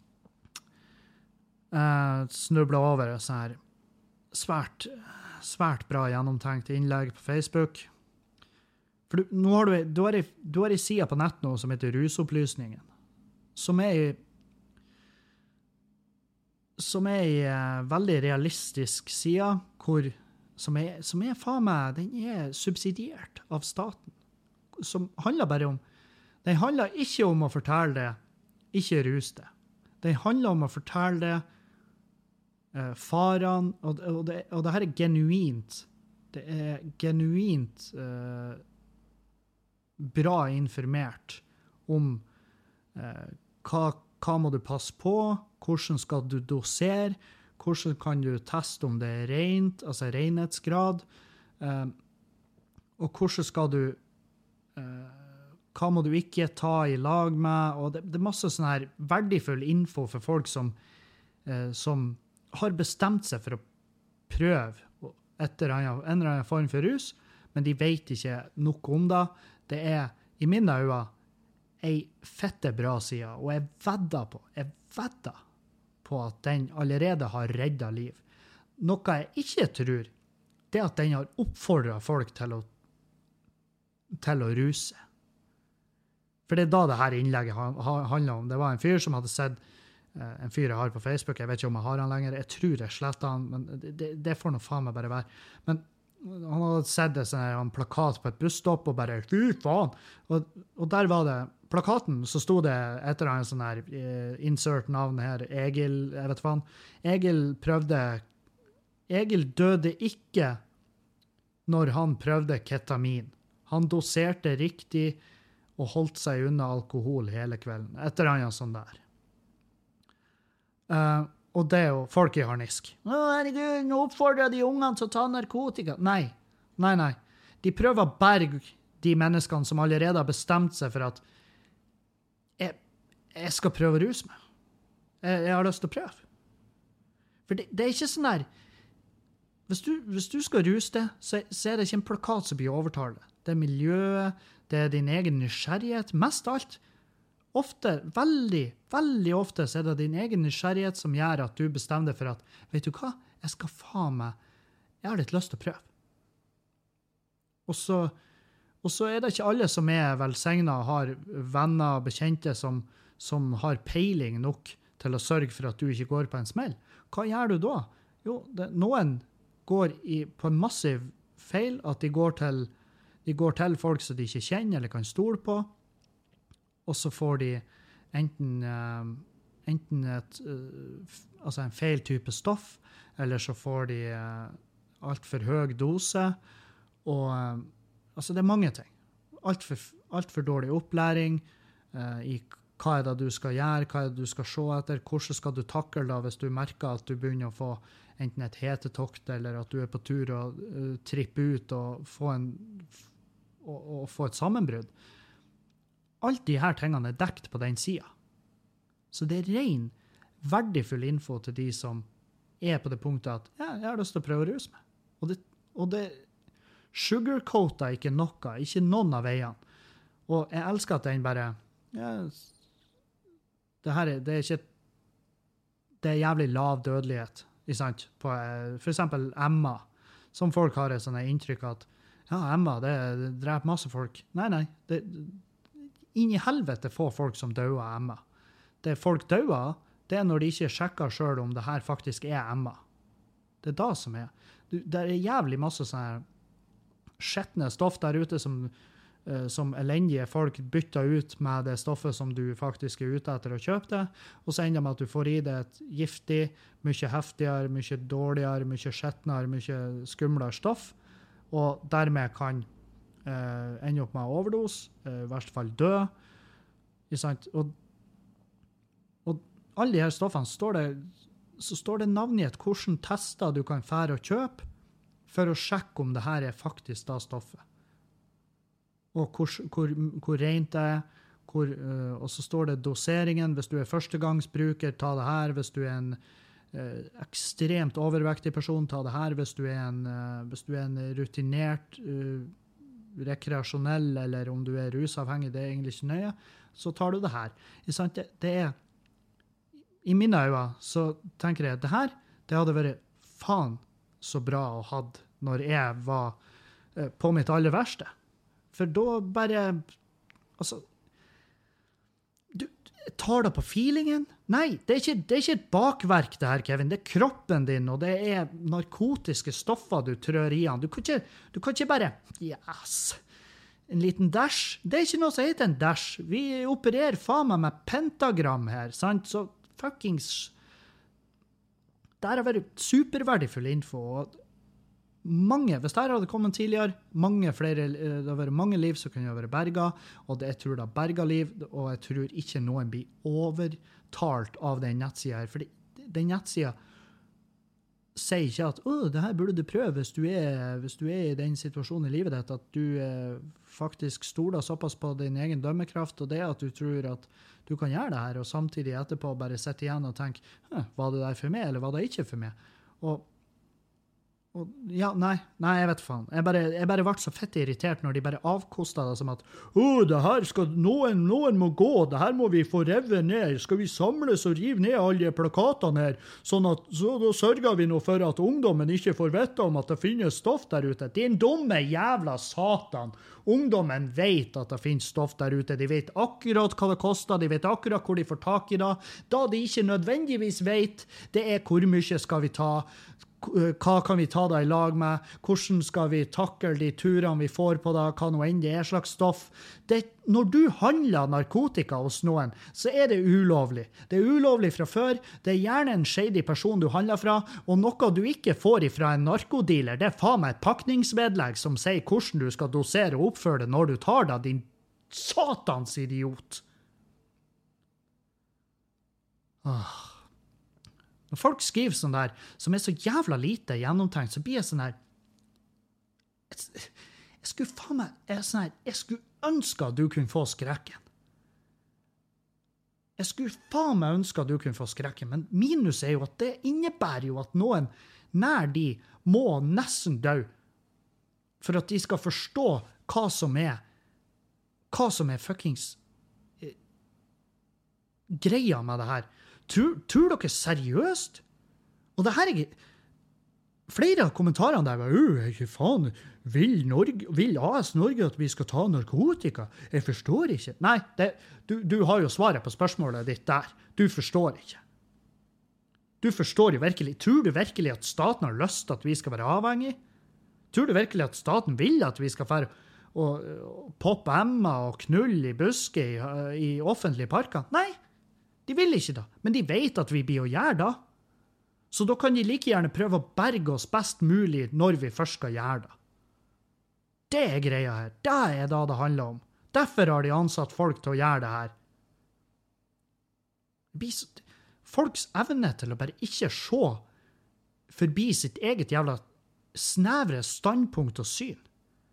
Snublet over sånn her svært bra gjennomtenkt innlegg på Facebook. For nå har du har en side på nett nå som heter Rusopplysningen, som en veldig realistisk side, som faen meg, den subsidiert av staten, som handler bare om, den handler ikke om å fortelle det, ikke rus det. Den handler om å fortelle det, farene, og det her genuint, bra informert om hva må du passe på, hvordan skal du dosere, hvordan kan du teste om det rent, altså renhetsgrad, og hvordan skal du, hva må du ikke ta i lag med, og det er masse sånn her verdifull info for folk som har bestemt seg for å prøve etter en eller annen form for rus, men de vet ikke nok om det. Det i mine øyne, en fette bra side, og jeg vedder på at den allerede har reddet liv. Noe jeg ikke tror, det at den har oppfordret folk til å ruse. For det da det her innlegget handler om. Det var en fyr som hadde sett en fyr jeg har på Facebook. Jeg vet ikke om jeg har han lenger. Jeg tror jeg sletter han, men det får noe faen meg bare være. Men han hadde sett en plakat på et busstopp og bare, fy faen! Og der var det, plakaten, så sto det etter en sånn her insert-navn her, Egil, jeg vet faen. Egil døde ikke når han prøvde ketamin. Han doserte riktig og holdt seg unna alkohol hele kvelden. Etter en sånn der. Og det jo folk i harnisk. Herregud, nå oppfordrer de ungene til å ta narkotika. Nei. De prøver å berge de menneskene som allerede har bestemt seg for at jeg skal prøve å ruse meg. Jeg har lyst til å prøve. For det ikke sånn der, hvis du skal ruse det, så det ikke en plakat som blir overtalt. Det miljøet, det din egen nysgjerrighet, mest alt. Ofte, veldig ofte, så det din egen nysgjerrighet som gjør at du bestemmer deg for at, vet du hva, jeg skal faen meg, jeg har litt lyst til å prøve. Og så det ikke alle som velsignet og har venner og bekjente som har peiling nok til å sørge for at du ikke går på en smell. Hva gjør du da? Jo, noen går på en massiv feil, at de går til folk som de ikke kjenner eller kan stole på, og så får de enten en feil type stoff, eller så får de alt for høy dose, og det mange ting. Alt for dårlig opplæring i hva det du skal gjøre, hva det du skal se etter, hvordan skal du takle det hvis du merker at du begynner å få enten et hetetokt, eller at du på tur og trippe ut og få et sammenbrudd. Alt de her tingene dekt på den siden. Så det ren, verdifull info til de som på det punktet at jeg har lyst til å prøve å ruse meg. Og det sugarcoater ikke noe, ikke noen av veiene. Og jeg elsker at den bare det ikke det jævlig lav dødelighet, ikke sant? På, for eksempel Emma, som folk har et sånt inntrykk at Emma, det dreper masse folk. Nei, det inn i helvete få folk som dør av Emma. Det folk dør av, det når de ikke sjekker selv om det her faktisk Emma. Det da som Det jævlig masse sånne skjettende stoff der ute som elendige folk bytter ut med det stoffet som du faktisk ute etter å kjøpe det, og så ender med at du får i det et giftig, mye heftigere, mye dårligere, mye skjettnere, mye skumlere stoff, og dermed kan ende opp med overdose, i verste fall dø. Og alle de her stoffene står det navngitt hvordan tester du kan fære og kjøpe for å sjekke om det her faktisk da stoffet. Og hvor rent det og så står det doseringen. Hvis du førstegangsbruker, ta det her. Hvis du en ekstremt overvektig person, ta det her. Hvis du en rutinert rekreasjonell, eller om du rusavhengig, det egentlig ikke nøye, så tar du det her. Det i mine øyne, så tenker jeg at det her, det hadde vært faen så bra å ha når jeg var på mitt aller verste. For da bare, du tar det på feelingen. Nei, det er ikke et bakverk det her, Kevin. Det kroppen din, og det narkotiske stoffer du trør i han. Du kan ikke bare, en liten dash. Det ikke noe som heter en dash. Vi opererer faen meg med pentagram her, sant? Så fuckings, det har vært superverdifull info, og hvis det hadde kommet tidligere, det har vært mange liv som kunne være berget, og jeg tror det har berget liv, og jeg tror ikke noen blir overtalt av den nettsiden her, for den nettsiden sier ikke at det her burde du prøve hvis du er i den situasjonen i livet ditt, at du faktisk stoler såpass på din egen dømmekraft, og det at du tror at du kan gjøre det her, og samtidig etterpå bare sitte igjen og tenke, var det der for meg, eller var det ikke for meg? Ja, nei, jeg vet faen. Jeg bare ble så fett irritert når de bare avkostet det som at det her skal noen må gå, det her må vi få revet ned, skal vi samles og rive ned alle de plakatene her, så da sørger vi nå for at ungdommen ikke får vite om at det finnes stoff der ute. Din dumme jævla satan! Ungdommen vet at det finnes stoff der ute, de vet akkurat hva det koster, de vet akkurat hvor de får tak i det. Da de ikke nødvendigvis vet, det er hvor mye skal vi ta, hva kan vi ta det i lag med, hvordan skal vi takle de turene vi får på det, hva nå enn det er slags stoff. Når du handler narkotika hos noen, så er det ulovlig. Det er ulovlig fra før, det er gjerne en shady person du handler fra, og noe du ikke får ifra en narkodealer, det er faen meg et pakningsvedlegg som sier hvordan du skal dosere og oppføre det når du tar det, din satans idiot. Når folk skriver sånn der, som er så jævla lite gjennomtenkt, så blir jeg sånn her, jeg skulle ønske at du kunne få skrekken. Jeg skulle faen meg ønske at du kunne få skrekken, men minus er jo at det innebærer jo at noen nær de må nesten dø, for at de skal forstå hva som er fuckings greia med det her. Tror dere seriøst? Og det her flere av kommentarene der var, ikke faen, vil AS Norge at vi skal ta narkotika? Jeg forstår ikke. Nei, du har jo svaret på spørsmålet ditt der. Du forstår ikke. Du forstår jo virkelig. Tror du virkelig at staten har lyst til at vi skal være avhengige? Tror du virkelig at staten vil at vi skal være og poppe emmer og knulle i buske i offentlige parker? Nei. De vil ikke da, men de vet at vi blir å gjøre da. Så da kan de like gjerne prøve å berge oss best mulig når vi først skal gjøre det. Det er greia her. Det er det det handler om. Derfor har de ansatt folk til å gjøre det her. Folks evne til å bare ikke se forbi sitt eget jævla snevre standpunkt og syn.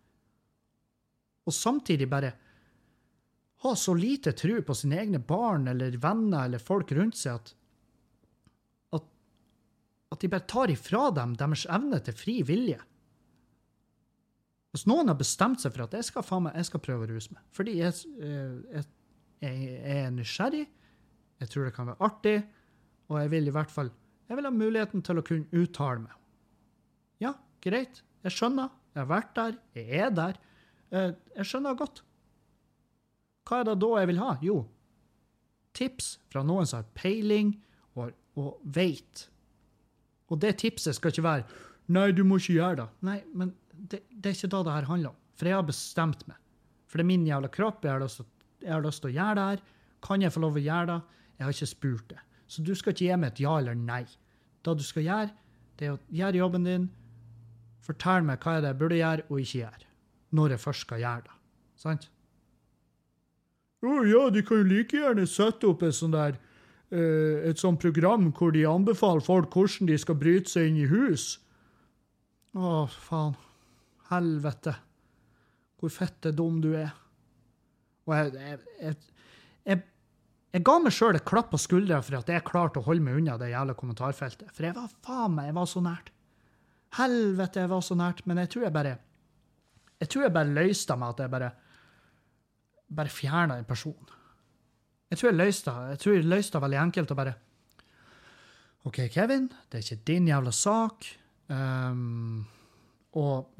Og samtidig bare ha så lite tro på sine egne barn eller venner eller folk rundt seg at de bare tar ifra dem deres evne til fri vilje. Hvis noen har bestemt seg for at jeg skal prøve å ruse meg, fordi jeg er nysgjerrig, jeg tror det kan være artig, og jeg vil ha muligheten til å kunne uttale meg. Ja, greit, jeg skjønner, jeg har vært der, jeg er der, jeg skjønner godt. Hva er det da jeg vil ha? Jo, tips fra noen som har peiling og vet. Og det tipset skal ikke være, nei, du må ikke gjøre det. Nei, men det er ikke det her handler om. For jeg har bestemt meg. For det er min jævla kropp, jeg har lyst til å gjøre det her. Kan jeg få lov å gjøre det? Jeg har ikke spurt det. Så du skal ikke gi meg et ja eller nei. Det du skal gjøre, det er å gjøre jobben din, fortell meg hva er det jeg burde gjøre og ikke gjøre, når jeg først skal gjøre det. Sant? Ja, de kan jo like gjerne sette opp et sånt program hvor de anbefaler folk hvordan de skal bryte seg inn i hus. Faen. Helvete. Hvor fett dum du er. Og jeg ga meg selv et klapp på skuldra for at jeg klarte å holde meg unna det jævla kommentarfeltet. For jeg var så nært. Helvete, jeg var så nært. Men jeg tror jeg bare løste meg at jeg bare fjernet en person. Jeg tror jeg løste det veldig enkelt og bare ok, Kevin, det er ikke din jævla sak. Og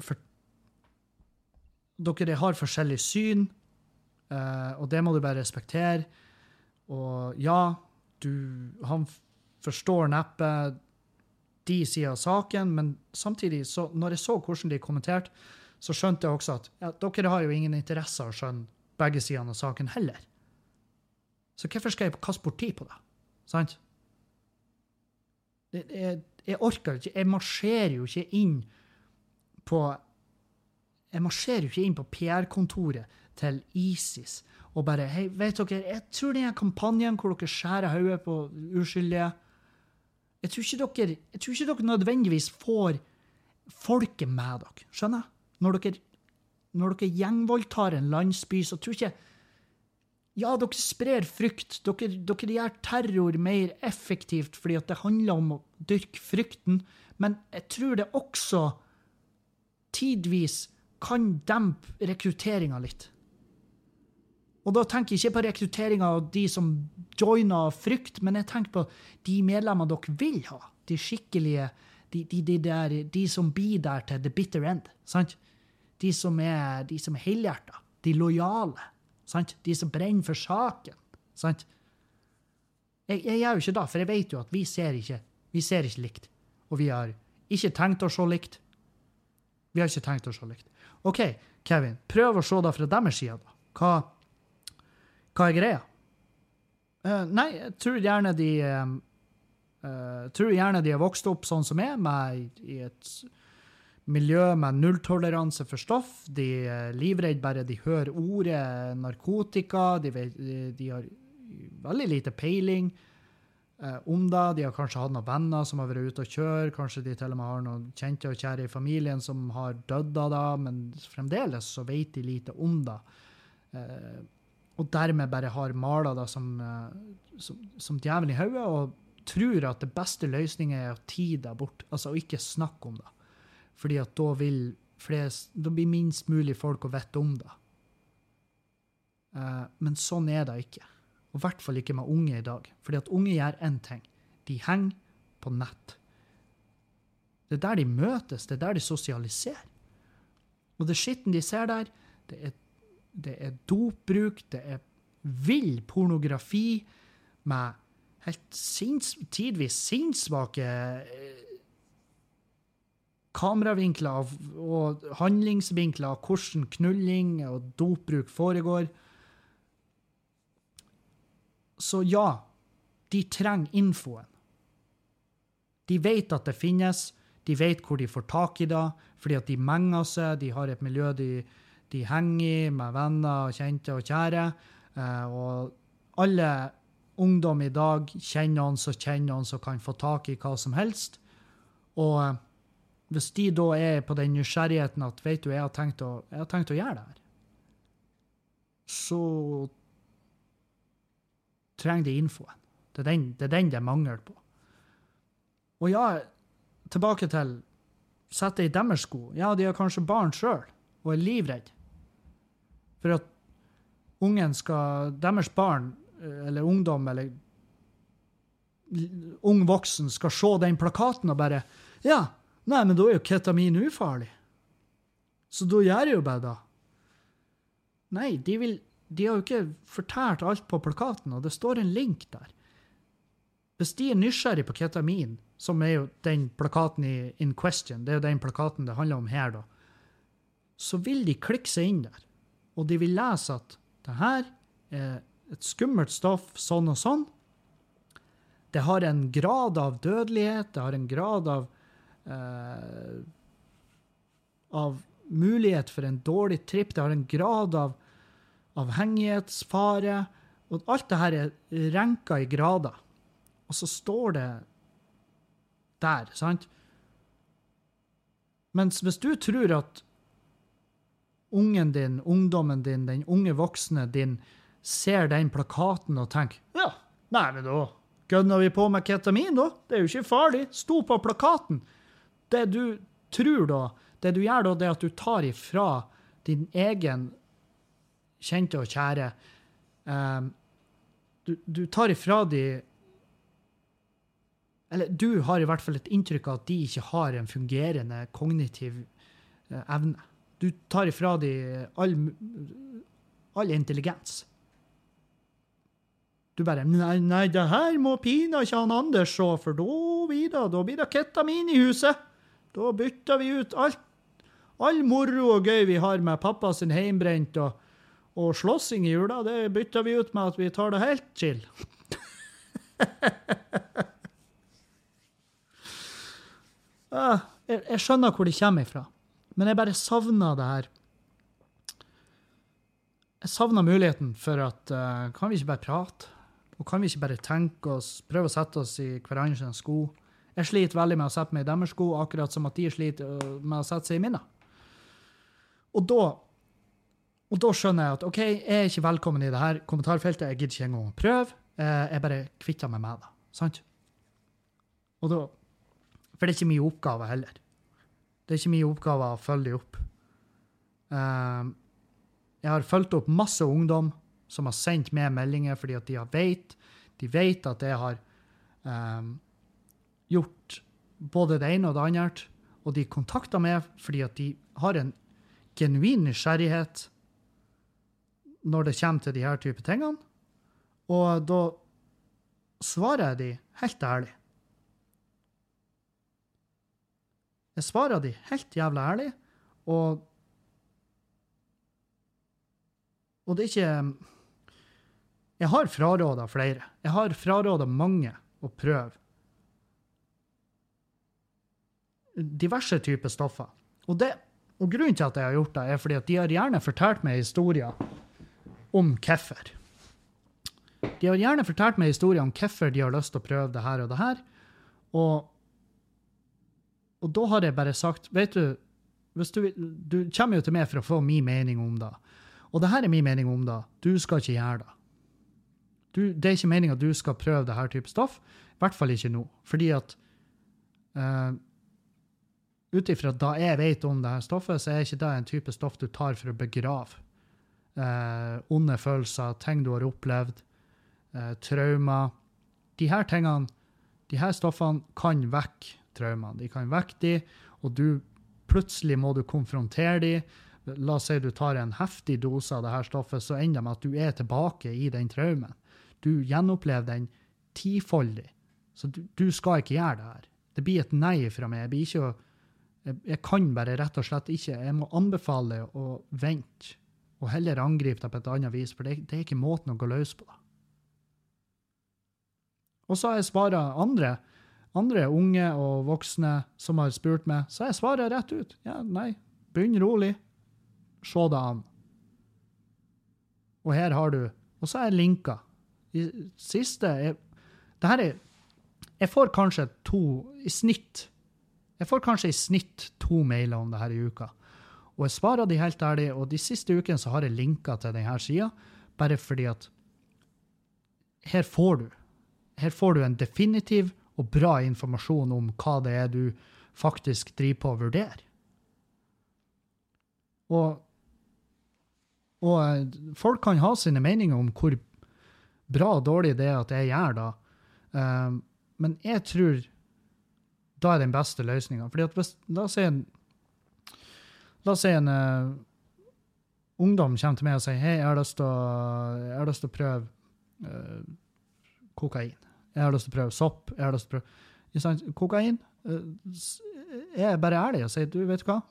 dere har forskjellig syn, og det må du bare respektere. Og ja, han forstår neppe de sider av saken, men samtidig, så, når jeg så hvordan de kommenterte, så skjønte jeg også at dere har jo ingen interesse av å skjønne begge sidene av saken heller. Så hvorfor skal jeg kaste bort tid på det? Sant? Jeg orker ikke, jeg marsjerer jo ikke inn på PR-kontoret til ISIS og bare, hei, vet dere, jeg tror det er en kampanjen hvor dere skjærer hodet på uskyldige. Jeg tror ikke dere nødvendigvis får folket med dere, skjønner? Når dere gjengvoldtar en landsby, så tror ikke ja, dere sprer frykt, dere gjør terror mer effektivt fordi at det handler om å dyrke frykten, men jeg tror det også tidvis kan dempe rekrutteringen litt. Og da tenker jeg ikke på rekrutteringen av de som joiner frykt, men jeg tenker på de medlemmer dere vil ha, de skikkelige, de som blir der til the bitter end, sant? De som er helhjertet, de lojale, sant? De som brenner for saken, sant? Jeg gjør jo ikke det, for jeg vet jo at vi ser ikke likt, og vi har ikke tenkt å se likt. Vi har ikke tenkt å se likt. Ok, Kevin, prøv å se det fra deres side da. Hva er greia? Nei, jeg tror gjerne de har vokst opp sånn som med i et miljø med nulltoleranse for stoff. De er livredde bare de hører ordet narkotika. De har veldig lite peiling om det. De har kanskje hatt noen venner som har vært ute og kjøre. Kanskje de til og med har noen kjente og kjære i familien som har dødd av det, men fremdeles så vet de lite om det. Og dermed bare har malet det som djevelen i hodet, og tror at det beste løsningen er å tie det bort, altså å ikke snakke om det. Fordi at da blir minst mulig folk å vette om det. Men sånn er det ikke. Og i hvert fall ikke med unge i dag. Fordi at unge gjør en ting. De henger på nett. Det er der de møtes, det er der de sosialiserer. Og det skitten de ser der, det er dopbruk, det er vill pornografi med helt tidvis sinnssvake kameravinkler og handlingsvinkler av hvordan knulling og dopbruk foregår. Så ja, de trenger infoen. De vet at det finnes, de vet hvor de får tak i det, fordi at de menger seg, de har et miljø de henger i med venner, kjente og kjære, og alle ungdom i dag kjenner noen som kan få tak i hva som helst. Og hvis de da er på den nysgjerrigheten at, vet du, jeg har tenkt å gjøre det her, så trenger de infoen. Det er den det mangler på. Og ja, tilbake til sette i deres sko. Ja, de har kanskje barn selv, og er livredd. For at deres barn, eller ungdom, eller ung voksen skal se den plakaten og bare, ja, nei, men da er jo ketamin ufarlig. Så da gjør jeg jo bare det. Nei, de har jo ikke fortalt alt på plakaten, og det står en link der. Hvis de er nysgjerrig på ketamin, som er jo den plakaten in question, det er jo den plakaten det handler om her da, så vil de klikke seg inn der. Og de vil lese at det her er et skummelt stoff, sånn og sånn. Det har en grad av dødelighet, det har en grad av mulighet for en dårlig tripp, det har en grad av avhengighetsfare, og alt det her er renket i grader. Og så står det der, sant? Mens hvis du tror at ungen din, ungdommen din, den unge voksne din, ser den plakaten og tenker, ja, nei, men da gønner vi på med ketamin da, det er jo ikke farlig, sto på plakaten. Det du tror da, det du gjør da, det er at du tar ifra din egen kjente og kjære, du tar ifra de, eller du har i hvert fall et inntrykk av at de ikke har en fungerende kognitiv evne. Du tar ifra de all intelligens. Du bare, nei, det her må pina ikke han Anders så, for da blir det ketamin i huset. Da bytter vi ut all moro og gøy vi har med pappa sin heimbrent og slåssing i jula, det bytter vi ut med at vi tar det helt chill. Jeg skjønner hvor de kommer ifra. Men jeg bare savner det her. Jeg savner muligheten for at kan vi ikke bare prate? Og kan vi ikke bare tenke oss, prøve å sette oss i hverandres sko? Jeg sliter veldig med å sette meg i deres sko, akkurat som at de sliter med å sette seg i mine. Og da skjønner jeg at, ok, jeg er ikke velkommen i det her kommentarfeltet, jeg gidder ikke engang å prøve, jeg bare kvitter meg med det, sant? Og da, for det er ikke mye oppgave heller. Det er ikke mye oppgave å følge de opp. Jeg har fulgt opp masse ungdom som har sendt med meldinger fordi at de vet at jeg har gjort både det ene og det andre, og de kontakter meg fordi at de har en genuin nysgjerrighet når det kommer til de her type tingene, og da svarer jeg de helt ærlig. Jeg svarer de helt jævla ærlig, og det er ikke... Jeg har frarådet flere. Jeg har frarådet mange å prøve diverse typer stoffer. Og grunnen til at jeg har gjort det er fordi at de har gjerne fortalt meg historier om hvorfor. De har gjerne fortalt meg historier om hvorfor de har lyst til å prøve det her og det her. Og da har jeg bare sagt, vet du, hvis du kommer jo til meg for å få min mening om det. Og det her er min mening om det. Du skal ikke gjøre det. Det er ikke meningen at du skal prøve det her type stoff. I hvert fall ikke nå. Fordi at utifra da jeg vet om det her stoffet, så er ikke det en type stoff du tar for å begrave. Onde følelser, ting du har opplevd, traumer. De her tingene, de her stoffene kan vekke traumene. De kan vekke de, og plutselig må du konfrontere de. La oss si du tar en heftig dose av det her stoffet, så ender det med at du er tilbake i den traumen. Du gjenopplever den tifoldig. Så du skal ikke gjøre det her. Det blir et nei fra meg. Jeg kan bare rett og slett ikke. Jeg må anbefale å vente, og heller angripe det på et annet vis, for det er ikke måten å gå løs på det. Og så har jeg svaret andre unge og voksne som har spurt meg, så jeg svarer rett ut. Ja, nei, begynn rolig. Se det an. Og her har du, og så er linker. I siste, jeg får kanskje i snitt 2 mailer om det her i uka. Og jeg svarer de helt ærlig, og de siste ukene så har jeg linket til denne siden, bare fordi at her får du en definitiv og bra informasjon om hva det er du faktisk driver på å vurdere. Og folk kan ha sine meninger om hvor bra og dårlig det er at jeg gjør da. Men jeg tror da er den beste løsningen. Fordi at la oss si en ungdom kommer til meg og sier, hei, jeg har lyst til å prøve kokain. Jeg har lyst til å prøve sopp. Jeg har lyst til å prøve kokain. Jeg er bare ærlig og sier, du vet hva?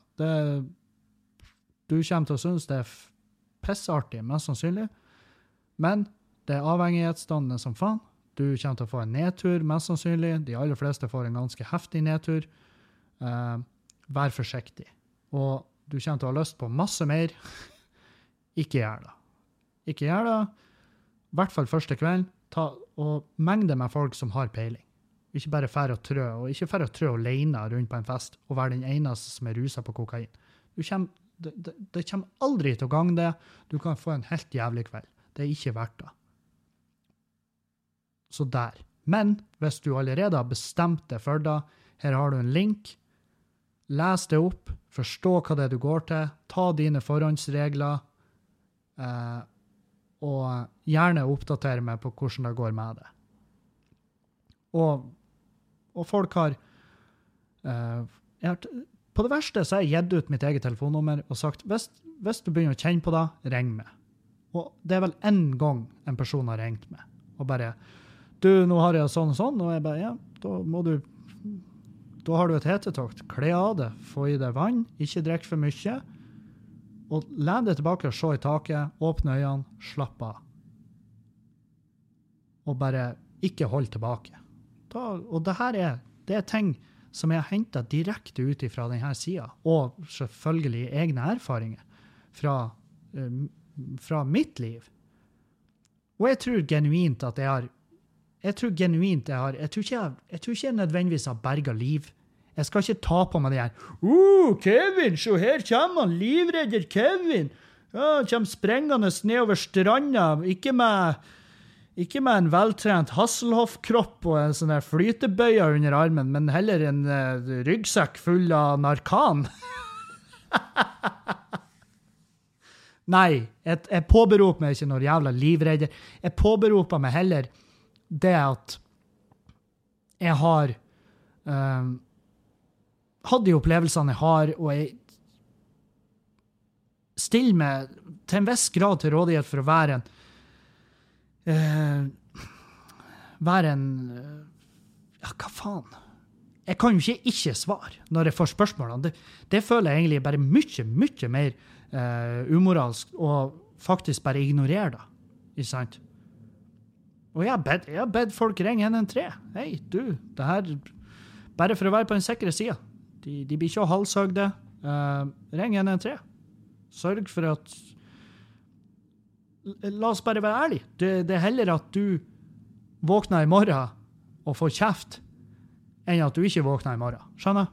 Du kommer til å synes det er pissartig, mest sannsynlig. Men det er avhengighetsdannende som faen. Du kommer til å få en nedtur, mest sannsynlig. De aller fleste får en ganske heftig nedtur. Vær forsiktig. Og du kommer til å ha lyst på masse mer. Ikke gjør det. Ikke gjør det. I hvert fall første kvelden. Og mengde med folk som har peiling. Ikke bare færre å trø, og ikke færre å trø alene rundt på en fest, og være den eneste som er ruset på kokain. Det kommer aldri til å gange det. Du kan få en helt jævlig kveld. Det er ikke verdt det. Så der. Men hvis du allerede har bestemt det for deg, her har du en link. Les det opp. Forstå hva det er du går til. Ta dine forhåndsregler. Og gjerne oppdatere meg på hvordan det går med det. Og folk har på det verste så har jeg gitt ut mitt eget telefonnummer og sagt, hvis du begynner å kjenne på det, ring meg. Og det er vel en gang en person har ringt meg, og bare, nå har jeg sånn og sånn, og jeg bare, ja, da har du et hetetokt. Kle av det, få i deg vann, ikke drikk for mye, og len deg tilbake og se i taket, åpne øynene, slapp av. Og bare ikke hold tilbake. Og det er ting som jeg har hentet direkte ut fra denne siden, og selvfølgelig egne erfaringer fra mitt liv. Og jeg tror genuint at jeg har Jeg tror genuint jeg tror ikke jeg nødvendigvis har berget liv. Jeg skal ikke ta på meg det her. Kevin, så her kommer han, livredder Kevin. Ja, han kommer sprengende nedover stranda, ikke med en veltrent Hasselhoff-kropp og en sånn her flytebøyer under armen, men heller en ryggsekk full av narkan. Nei, jeg påberoper meg ikke noe jævla livredder. Jeg påberoper meg heller det at jeg har hatt de opplevelsene jeg har, og jeg stiller meg til en viss grad til rådighet for å være ja, hva faen? Jeg kan jo ikke svare når jeg får spørsmålene. Det føler jeg egentlig bare mye mer umoralsk, og faktisk bare ignorere det. Ikke sant? Og jeg har bedt folk ringe 113. Hei, du, det her, bare for å være på den sikre siden. De blir ikke å halshøgde. Ring 113. Sørg for at la oss bare være ærlig. Det er heller at du våkner i morgen og får kjeft, enn at du ikke våkner i morgen. Skjønner?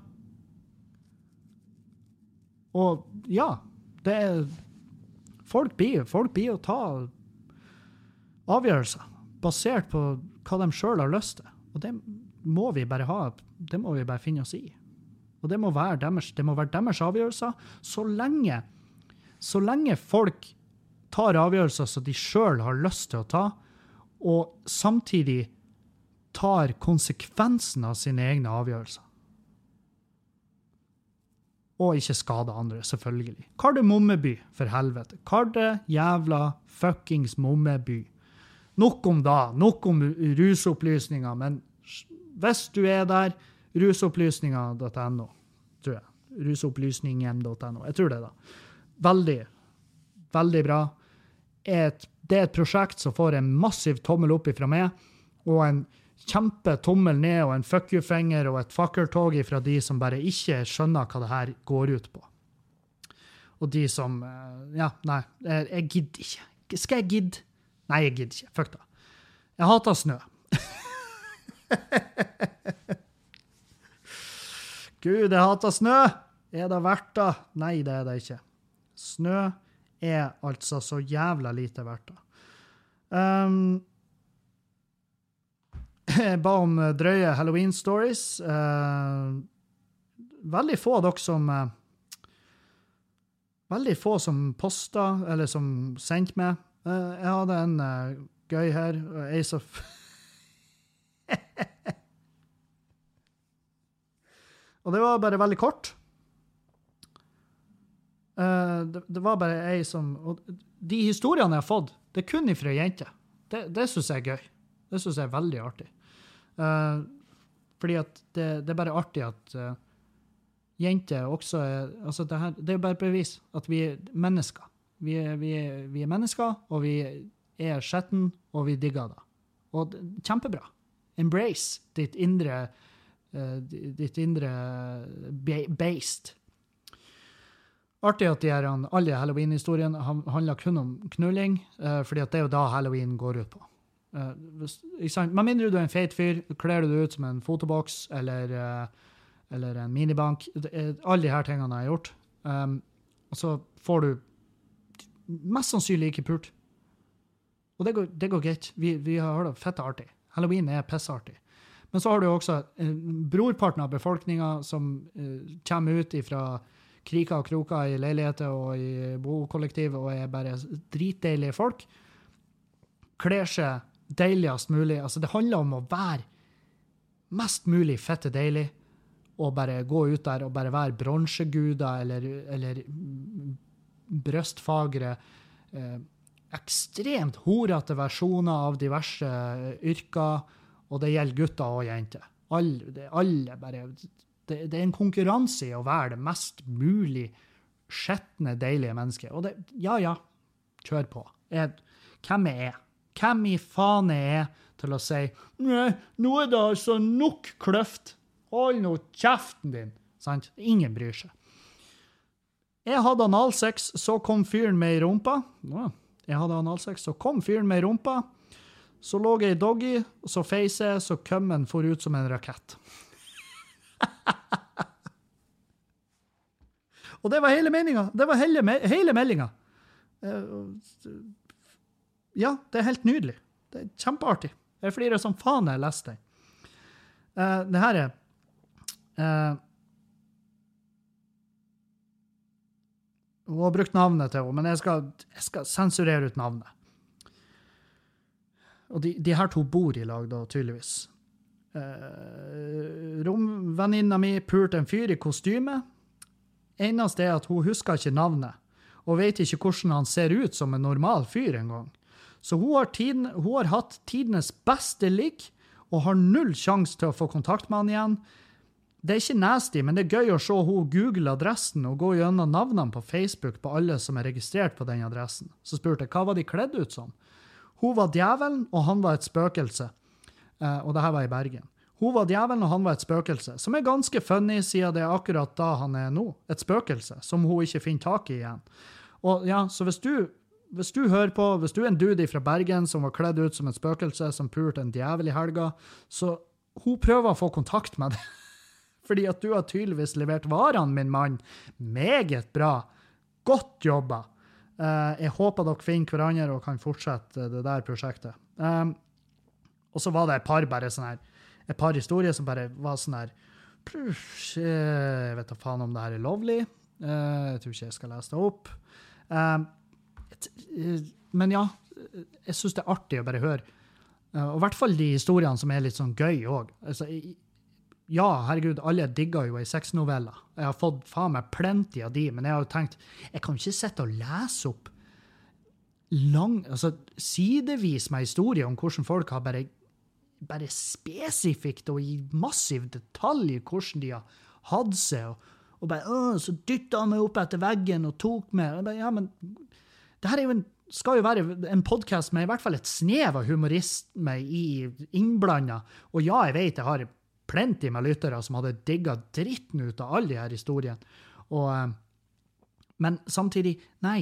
Og ja, det er folk blir å ta avgjørelser basert på hva de selv har lyst til. Og det må vi bare ha. Det må vi bare finne oss i. Og det må være deres avgjørelser så lenge folk tar avgjørelser som de selv har lyst til å ta, og samtidig tar konsekvensen av sine egne avgjørelser. Og ikke skade andre, selvfølgelig. Kardemommeby, for helvete. Jævla fuckings Mommeby. Nok om rusopplysninger, men hvis du er der, rusopplysninger.no, tror jeg. Rusopplysningen.no. Jeg tror det da. Veldig, veldig bra. Det er et prosjekt som får en massiv tommel opp ifra meg, og en kjempe tommel ned, og en fuck you-finger, og et fakkeltog ifra de som bare ikke skjønner hva det her går ut på. Og de som, jeg gidder ikke. Skal jeg gidde? Nei, jeg gidder ikke. Fuck da. Jeg hater snø. Gud, jeg hater snø! Er det verdt da? Nei, det er det ikke. Snø er altså så jævla lite verdt da. Jeg ba om drøye Halloween-stories. Veldig få av dere som postet, eller som sendte meg. Jeg hadde en gøy her, og det var bare veldig kort. Det var bare ei som... Og de historiene jeg har fått, det er kun ifra jenter. Det synes jeg er gøy. Det synes jeg er veldig artig. Fordi at det er bare artig at jenter også er... Altså det er bare bevis at vi er mennesker. Vi er mennesker, og vi er skjetten, og vi digger det. Og kjempebra. Embrace ditt indre based. Artig at alle Halloween-historiene handler kun om knulling, fordi at det er jo da Halloween går ut på. Med mindre du er en feit fyr, kler du ut som en fotoboks, eller en minibank. Alle de her tingene har jeg gjort. Og så får du mest sannsynlig ikke pult. Og det går greit. Vi har det fett artig. Halloween er pissartig. Men så har du også brorparten av befolkningen som kommer ut ifra kriker og kroker i leiligheter og i bokollektiv, og er bare dritdeilige folk. Kler seg deiligst mulig. Altså, det handler om å være mest mulig fette deilig, og bare gå ut der og bare være bronseguder, eller brøstfagre, ekstremt horete versjoner av diverse yrker, og det gjelder gutter og jenter. Alle bare... Det er en konkurranse i å være det mest mulig skjettende, deilige mennesket. Og det, ja, kjør på. Hvem er jeg? Hvem i faen er jeg til å si, nei, nå er det altså nok kløft. Hold nå kjeften din. Sant? Ingen bryr seg. Jeg hadde analsex, så kom fyren med i rumpa. Ja, jeg hadde analsex, så kom fyren med i rumpa. Så lå jeg i doggy, så feis jeg, så kømmen for ut som en rakett. Og det var hele meningen. Det var hele meldingen. Ja, det er helt nydelig. Det er kjempeartig. Jeg flirer som faen jeg leste den. Det her er... hun har brukt navnet til henne, men jeg skal sensurere ut navnet. Og de her to bor i lag da, tydeligvis. Romvenninna mi pulte en fyr i kostyme. Eneste er at hun husker ikke navnet, og vet ikke hvordan han ser ut som en normal fyr en gang. Så hun har hatt tidenes beste ligg, og har null sjanse til å få kontakt med han igjen. Det er ikke nasty, men det er gøy å se hun google adressen og gå gjennom navnene på Facebook på alle som er registrert på den adressen. Så spurte jeg, hva var de kledd ut som? Hun var djevelen, og han var et spøkelse. Og det her var i Bergen. Hun var djevelen, og han var et spøkelse, som er ganske funny, siden det er akkurat da han er nå. Et spøkelse, som hun ikke finner tak i igjen. Og ja, så hvis du hører på, hvis du er en dude fra Bergen som var kledd ut som et spøkelse, som pulte en djevel i helga, så hun prøver å få kontakt med det. Fordi at du har tydeligvis levert varene, min mann. Meget bra. Godt jobba. Jeg håper dere finner hverandre og kan fortsette det der prosjektet. Og så var det et par historier som bare var sånn her, jeg vet da faen om det her er lovlig. Jeg tror ikke jeg skal lese det opp. Men ja, jeg synes det er artig å bare høre. Og i hvert fall de historiene som er litt sånn gøy også. Altså, ja, herregud, alle digger jo i sexnoveller. Jeg har fått faen meg plenty av de, men jeg har jo tenkt, jeg kan ikke sitte og lese opp sidevis med historier om hvordan folk har bare spesifikt og i massiv detalj hvordan de har hatt seg, og bare, så dyttet han meg opp etter veggen og tok meg. Ja, men det her er jo skal jo være en podcast med i hvert fall et snev av humorist med innblandet. Og ja, jeg vet, jeg har plenty med lyttere som hadde digget dritten ut av alle de her historiene. Men samtidig, nei.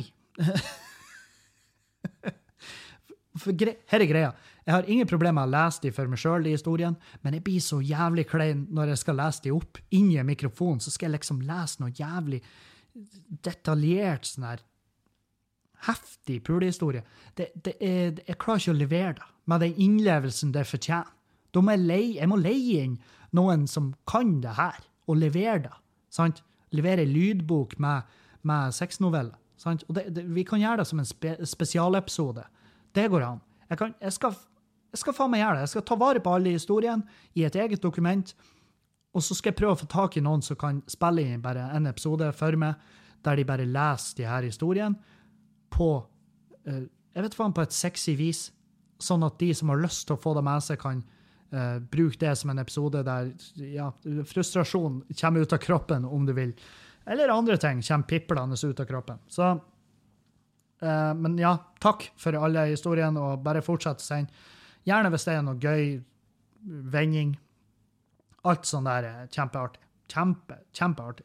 Her er greia. Jeg har ingen problemer med å lese de for meg selv, de historiene, men jeg blir så jævlig klein når jeg skal lese de opp inn i en mikrofon, så skal jeg liksom lese noe jævlig detaljert, sånn her heftig pulehistorie. Jeg klarer ikke å levere det med den innlevelsen det fortjener. Jeg må leie inn noen som kan det her, og levere det, sant? Levere en lydbok med sexnoveller, sant? Og vi kan gjøre det som en spesialepisode. Det går an. Jeg skal faen meg gjøre det. Jeg skal ta vare på alle historiene i et eget dokument, og så skal jeg prøve å få tak i noen som kan spille inn bare en episode for meg, der de bare leser de her historiene på, jeg vet faen, på et sexy vis, sånn at de som har lyst til å få det med seg kan bruke det som en episode der frustrasjon kommer ut av kroppen, om du vil. Eller andre ting kommer pipplende ut av kroppen. Så, men ja, takk for alle historiene, og bare fortsett å sende. Gjerne hvis det er noe gøy vending. Alt sånn der er kjempeartig. Kjempeartig.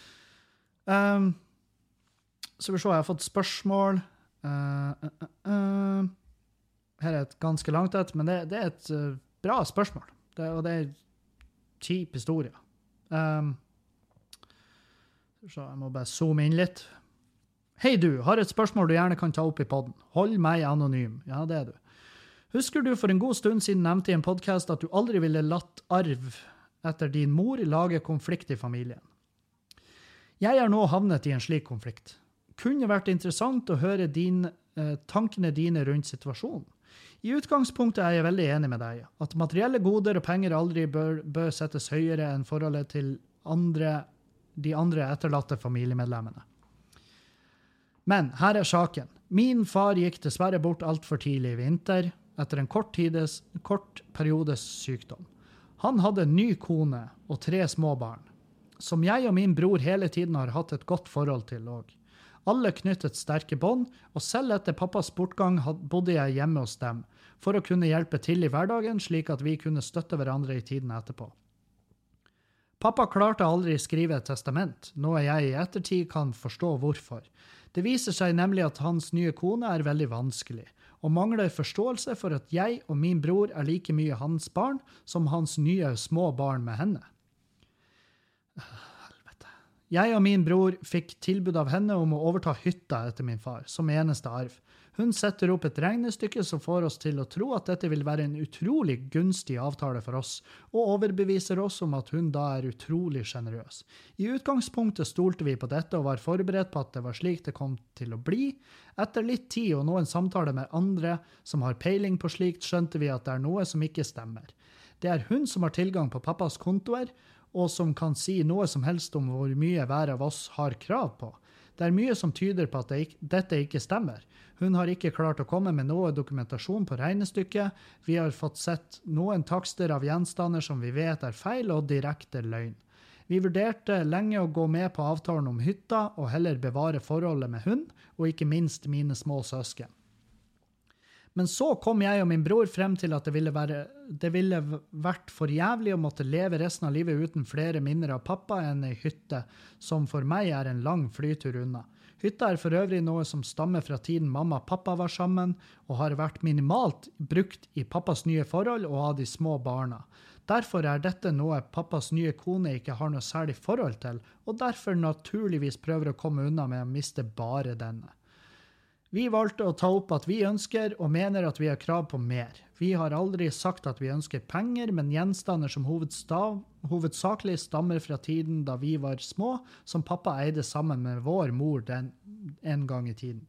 Så vi ser, jeg har fått spørsmål. Her er et ganske langt et, men det er et bra spørsmål. Og det er kjip historie. Så jeg må bare zoome inn litt. Hei du, har et spørsmål du gjerne kan ta opp i podden. Hold meg anonym. Ja, det er du. Husker du for en god stund siden nevnte i en podcast at du aldri ville latt arv etter din mor lage konflikt i familien? Jeg er nå havnet i en slik konflikt. Kunne vært interessant å høre tankene dine rundt situasjonen. I utgangspunktet er jeg veldig enig med deg, at materielle goder og penger aldri bør settes høyere enn forholdet til de andre etterlatte familiemedlemmene. Men her er saken. Min far gikk dessverre bort alt for tidlig i vinter, etter en kort periodes sykdom. Han hadde en ny kone og 3 små barn, som jeg og min bror hele tiden har hatt et godt forhold til også. Alle knyttet sterke bånd, og selv etter pappas bortgang bodde jeg hjemme hos dem, for å kunne hjelpe til i hverdagen slik at vi kunne støtte hverandre i tiden etterpå. Pappa klarte aldri skrive et testament, noe jeg i ettertid kan forstå hvorfor. Det viser seg nemlig at hans nye kone er veldig vanskelig, og mangler forståelse for at jeg og min bror er like mye hans barn som hans nye små barn med henne. Helvete. Jeg og min bror fikk tilbud av henne om å overta hytta etter min far, som eneste arv. Hun setter opp et regnestykke som får oss til å tro at dette vil være en utrolig gunstig avtale for oss, og overbeviser oss om at hun da er utrolig generøs. I utgangspunktet stolte vi på dette og var forberedt på at det var slik det kom til å bli. Etter litt tid og noen samtaler med andre som har peiling på slikt, skjønte vi at det er noe som ikke stemmer. Det er hun som har tilgang på pappas kontoer, og som kan si noe som helst om hvor mye hver av oss har krav på. Det er mye som tyder på at dette ikke stemmer. Hun har ikke klart å komme med noe dokumentasjon på regnestykket. Vi har fått sett noen takster av gjenstander som vi vet er feil og direkte løgn. Vi vurderte lenge å gå med på avtalen om hytta og heller bevare forholdet med hun, og ikke minst mine små søsken. Men så kom jeg og min bror frem til at det ville vært for jævlig å måtte leve resten av livet uten flere minner av pappa enn ei hytte, som for meg er en lang flytur unna. Hytta er for øvrig noe som stammer fra tiden mamma og pappa var sammen, og har vært minimalt brukt i pappas nye forhold og av de små barna. Derfor er dette noe pappas nye kone ikke har noe særlig forhold til, og derfor naturligvis prøver å komme unna med å miste bare denne. Vi valgte å ta opp at vi ønsker og mener at vi har krav på mer. Vi har aldri sagt at vi ønsker penger, men gjenstander som hovedsakelig stammer fra tiden da vi var små, som pappa eide sammen med vår mor en gang i tiden.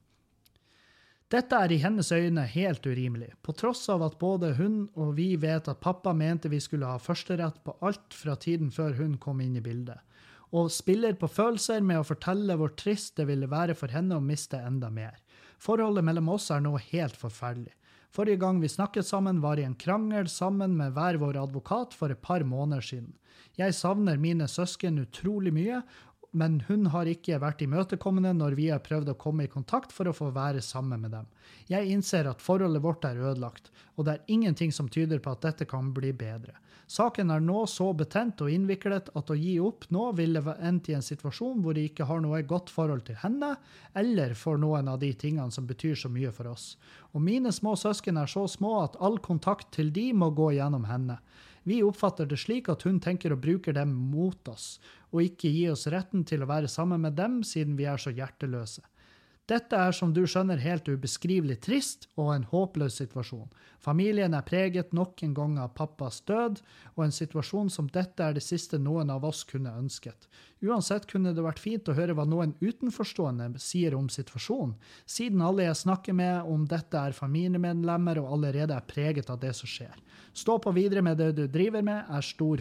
Dette er i hennes øyne helt urimelig, på tross av at både hun og vi vet at pappa mente vi skulle ha førsterett på alt fra tiden før hun kom inn i bildet, og spiller på følelser med å fortelle hvor trist det ville være for henne å miste enda mer. Forholdet mellom oss er noe helt forferdelig. Forrige gang vi snakket sammen var i en krangel sammen med hver vår advokat for et par måneder siden. Jeg savner mine søsken utrolig mye, men hun har ikke vært imøtekommende når vi har prøvd å komme i kontakt for å få være sammen med dem. Jeg innser at forholdet vårt er ødelagt, og det er ingenting som tyder på at dette kan bli bedre. Saken er nå så betent og innviklet at å gi opp nå ville endt i en situasjon hvor de ikke har noe godt forhold til henne, eller for noen av de tingene som betyr så mye for oss. Og mine små søsken er så små at all kontakt til de må gå gjennom henne. Vi oppfatter det slik at hun tenker å bruke dem mot oss, og ikke gi oss retten til å være sammen med dem siden vi er så hjerteløse. Dette er som du skjønner helt ubeskrivelig trist og en håpløs situasjon. Familien er preget nok en gang av pappas død, og en situasjon som dette er det siste noen av oss kunne ønsket. Uansett kunne det vært fint å høre hva noen utenforstående sier om situasjonen, siden alle jeg snakker med om dette er familiemedlemmer og allerede er preget av det som skjer. Stå på videre med det du driver med, er stor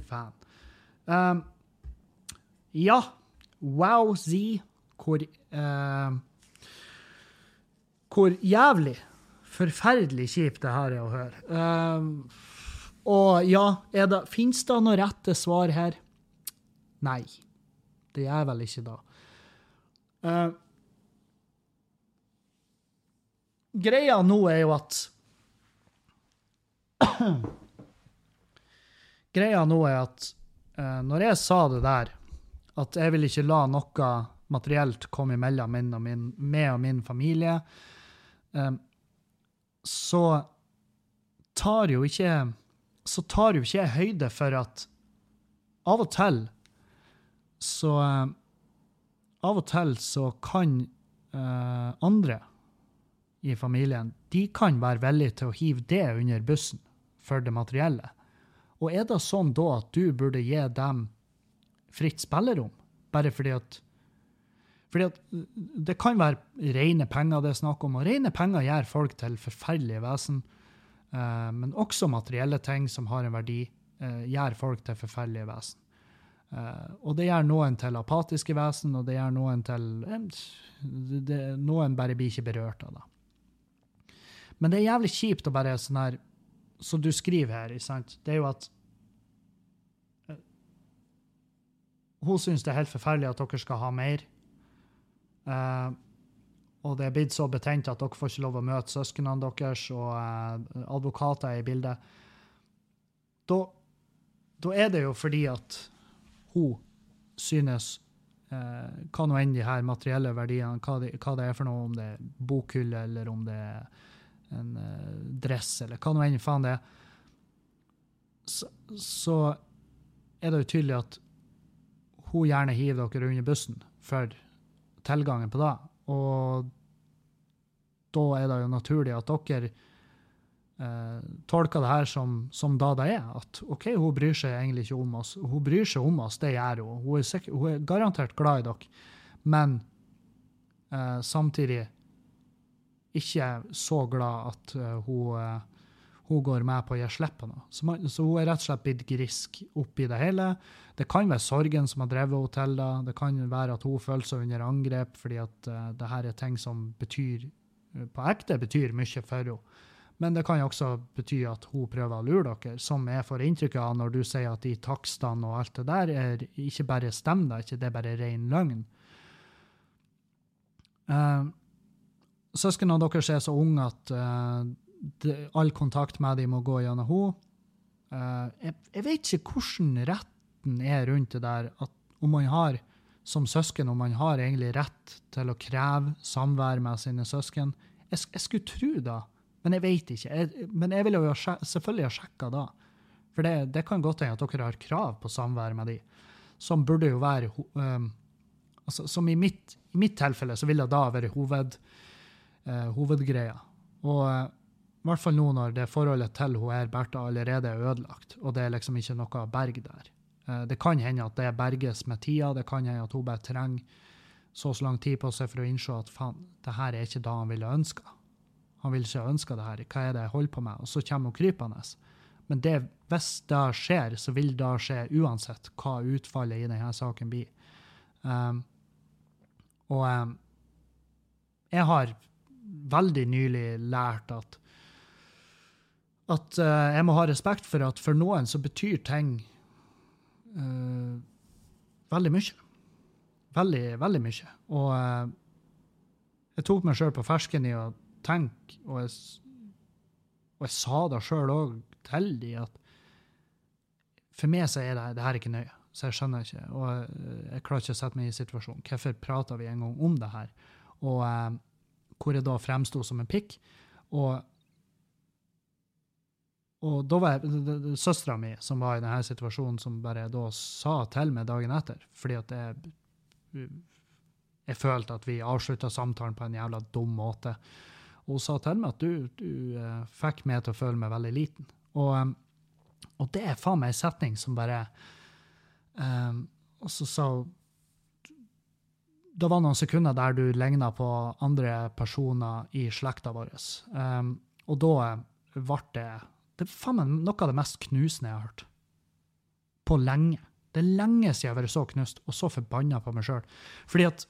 fan. Ja, wow, Z, hvor jævlig, forferdelig kjipt det her er å høre. Og ja, finnes det noe rette svar her? Nei, det er vel ikke da. Greia nå er jo at når jeg sa det der, at jeg vil ikke la noe materielt komme imellom meg og min familie, så tar jo ikke høyde for at av og til så kan andre i familien, de kan være villige til å hive det under bussen for det materielle. Og er det sånn da at du burde gi dem fritt spillerom, bare fordi at det kan være rene penger det er snakk om, og rene penger gjør folk til forferdelige vesen, men også materielle ting som har en verdi gjør folk til forferdelige vesen. Og det gjør noen til apatiske vesen, og det gjør noen til noen bare blir ikke berørt av det. Men det er jævlig kjipt å bare sånn her, så du skriver her, ikke sant? Det er jo at hun synes det er helt forferdelig at dere skal ha mer, og det er blitt så betent at dere får ikke lov å møte søskene deres, og advokater er i bildet. Da er det jo fordi at hun synes hva nå enn de her materielle verdiene, hva det er for noe, om det er bokhylle, eller om det er dress, eller hva nå enn faen det er, så er det jo tydelig at hun gjerne hiver dere under bussen for tilgangen på det. Og da er det jo naturlig at dere tolker det her som da det er. At ok, hun bryr seg egentlig ikke om oss. Hun bryr seg om oss, det gjør hun. Hun er garantert glad i dere. Men samtidig ikke så glad at hun går med på å gjøre slipp på noe. Så hun er rett og slett blitt grisk opp i det hele. Det kan være sorgen som har drevet henne til det. Det kan være at hun føler seg under angrep, fordi at det her er ting som på ekte betyr mye for henne. Men det kan jo også bety at hun prøver å lure dere, som jeg får inntrykk av når du sier at de takstene og alt det der er ikke bare stemmer, ikke det er bare ren løgn. Søskene deres er så unge at all kontakt med dem må gå gjennom henne. Jeg vet ikke hvordan retten er rundt det der, at om man har, som søsken, om man har egentlig rett til å kreve samvær med sine søsken. Jeg skulle tro det, men jeg vet ikke. Men jeg vil jo selvfølgelig ha sjekket da. For det kan godt hende at dere har krav på samvær med dem, som burde jo være, som i mitt tilfelle, så vil det da være hovedgreia. Og i hvert fall nå når det forholdet til hun Bertha allerede er ødelagt, og det er liksom ikke noe berg der. Det kan hende at det berges med tida, det kan hende at hun bare trenger så lang tid på seg for å innse at faen, det her er ikke da han ville ønske. Han vil ikke ønske det her. Hva er det jeg holder på med? Og så kommer hun krypende. Men hvis det skjer, så vil det skje uansett hva utfallet i denne saken blir. Jeg har veldig nylig lært at jeg må ha respekt for at for noen så betyr ting veldig mye. Veldig, veldig mye. Og jeg tok meg selv på fersken i å tenke, og jeg sa det selv også til de, at for meg så er det her ikke nøye. Så jeg skjønner ikke, og jeg klarer ikke å sette meg i situasjonen. Hvorfor prater vi en gang om det her? Og hvor jeg da fremstod som en pikk. Og da var det søstera mi som var i denne situasjonen, som bare da sa til meg dagen etter, fordi at jeg følte at vi avsluttet samtalen på en jævla dum måte. Og hun sa til meg at du fikk meg til å føle meg veldig liten. Og det er faen meg en setning som bare... og så sa hun, det var noen sekunder der du lignet på andre personer i slekta vår. Og da ble det faen meg noe av det mest knusende jeg har hørt. På lenge. Det er lenge siden jeg har vært så knust, og så forbannet på meg selv. Fordi at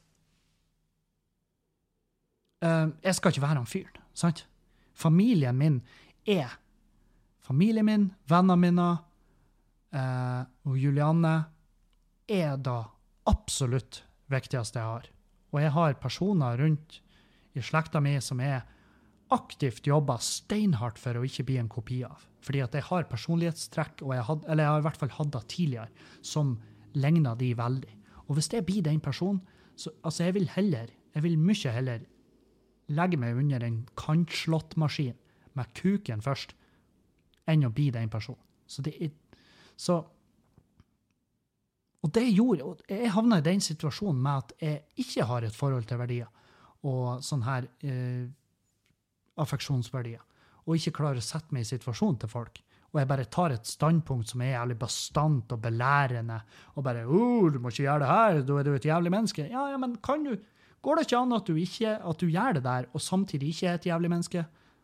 jeg skal ikke være han fyren, sant? Familien min er familien min, vennene mine, og Julianne er da absolutt viktigste jeg har. Og jeg har personer rundt i slekta mi som er aktivt jobber steinhardt for å ikke bli en kopi av. Fordi at jeg har personlighetstrekk, og jeg har i hvert fall hatt det tidligere, som ligner de veldig. Og hvis det blir den personen, så altså jeg vil mye heller legge meg under en kantslåttmaskin med kuken først, enn å bli den personen. Og det gjorde, og jeg havnet i den situasjonen med at jeg ikke har et forhold til verdier, og sånn her affeksjonsverdier, og ikke klarer å sette meg i situasjonen til folk. Og jeg bare tar et standpunkt som er jævlig bastant og belærende, og bare, du må ikke gjøre det her, da er du et jævlig menneske. Ja, men går det ikke an at du gjør det der, og samtidig ikke er et jævlig menneske?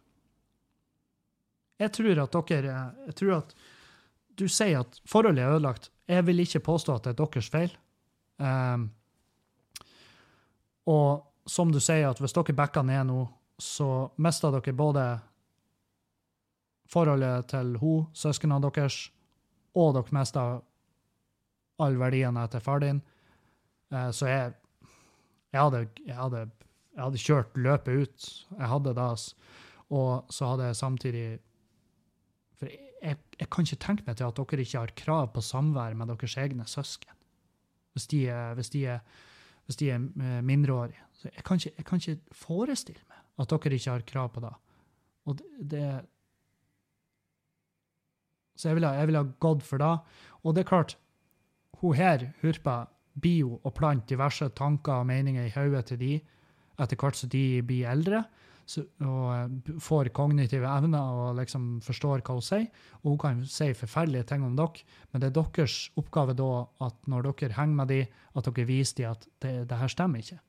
Jeg tror at du sier at forholdet er ødelagt. Jeg vil ikke påstå at det er deres feil. Og som du sier, at hvis dere backer ned nå, så mister dere både forholdet til søskene deres, og dere mister all verdiene etter far din. Så jeg hadde kjørt løpet ut. Jeg hadde det, og så hadde jeg samtidig... For jeg kan ikke tenke meg til at dere ikke har krav på samvær med deres egne søsken. Hvis de er mindreårige. Så jeg kan ikke forestille meg at dere ikke har krav på det. Og så jeg ville ha gått for det. Og det klart, hun her, Hurpa, bio og plant diverse tanker og meninger i hodet til de, etter hvert så de blir eldre, og får kognitive evner og liksom forstår hva hun sier, og hun kan si forferdelige ting om dere, men det deres oppgave da, at når dere henger med de, at dere viser de at det her stemmer ikke.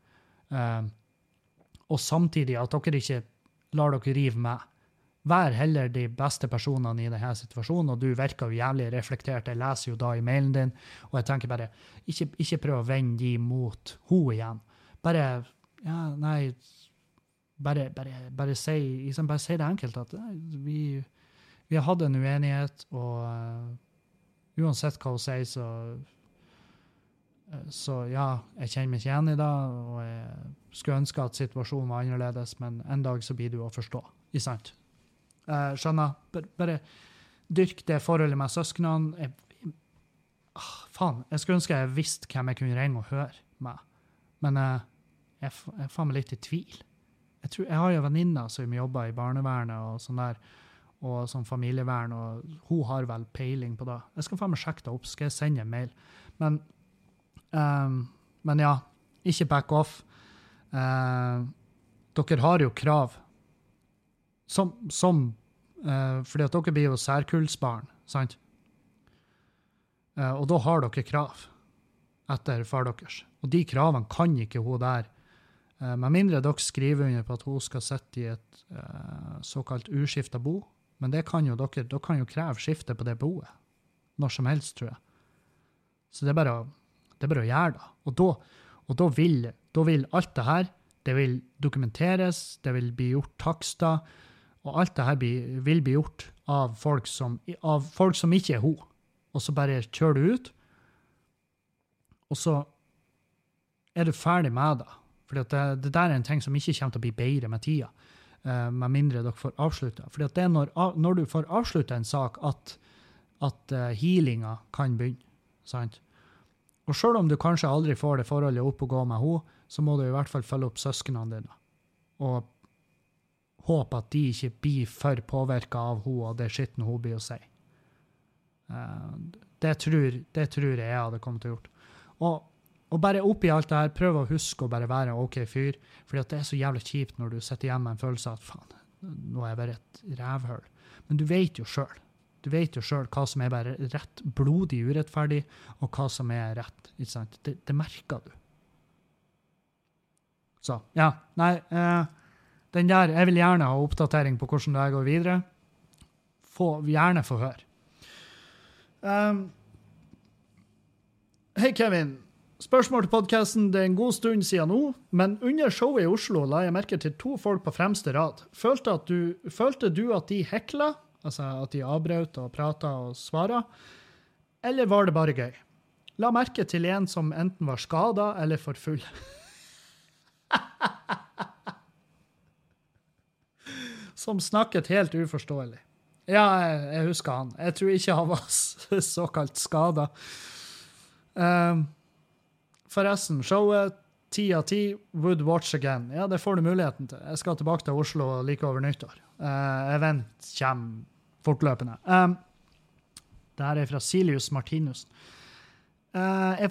Og samtidig at dere ikke lar dere rive med. Vær heller de beste personene i denne situasjonen, og du virker jo jævlig reflektert. Jeg leser jo da i mailen din, og jeg tenker bare, ikke prøv å vende de mot hun igjen. Bare si det enkelt, at vi har hatt en uenighet, og uansett hva hun sier, så ja, jeg kjenner meg ikke igjen i det, og jeg skulle ønske at situasjonen var annerledes, men en dag så blir du å forstå, ikke sant? Skjønner, bare dyrk det forholdet med søsknene. Jeg skulle ønske jeg visste hvem jeg kunne ringe og høre med, men jeg er faen meg litt i tvil. Jeg har jo venninner som jobber i barnevernet og sånn der, og som familievern, og hun har vel peiling på det. Jeg skal faen meg sjekke det opp, skal jeg sende en mail. Men ja, ikke back off. Dere har jo krav, fordi at dere blir jo særkullsbarn, sant? Og da har dere krav etter far deres. Og de kravene kan ikke hun der, med mindre dere skriver under på at hun skal sitte i et såkalt uskiftet bo, men det kan jo dere kreve skifte på det boet, når som helst, tror jeg. Så det er bare å gjøre det. Og da vil alt det her, det vil dokumenteres, det vil bli gjort takster, og alt det her vil bli gjort av folk som ikke er hun. Og så bare kjører du ut, og så er du ferdig med det. For det der er en ting som ikke kommer til å bli bedre med tida, med mindre dere får avsluttet. For det er når du får avsluttet en sak at healinga kan begynne, sant? Og selv om du kanskje aldri får det forholdet opp og gå med henne, så må du i hvert fall følge opp søsknene dine. Og håpe at de ikke blir for påvirket av henne og det skitten hun blir å si. Det tror jeg hadde kommet til å gjort. Og bare oppi alt det her, prøv å huske å bare være en ok fyr, fordi det er så jævlig kjipt når du sitter hjemme med en følelse at faen, nå er jeg bare et rævhøl. Men du vet jo selv. Du vet jo selv hva som er bare rett, blodig urettferdig, og hva som er rett. Ikke sant? Det merker du. Så, ja. Nei, den der, jeg vil gjerne ha oppdatering på hvordan det går videre. Gjerne få høre. Hei Kevin, spørsmål til podcasten. Det er en god stund siden nå, men under showet i Oslo la jeg merke til 2 folk på fremste rad. Følte du at de hekla, altså at de avbrøt og pratet og svaret, eller var det bare gøy? La merke til en som enten var skadet eller for full. Som snakket helt uforståelig. Ja, jeg husker han. Jeg tror ikke han var såkalt skadet. Forresten, showet 10 av 10, would watch again. Ja, det får du muligheten til. Jeg skal tilbake til Oslo like over nyttår. Event kommer fortløpende. Det her er fra Silius Martinus. Jeg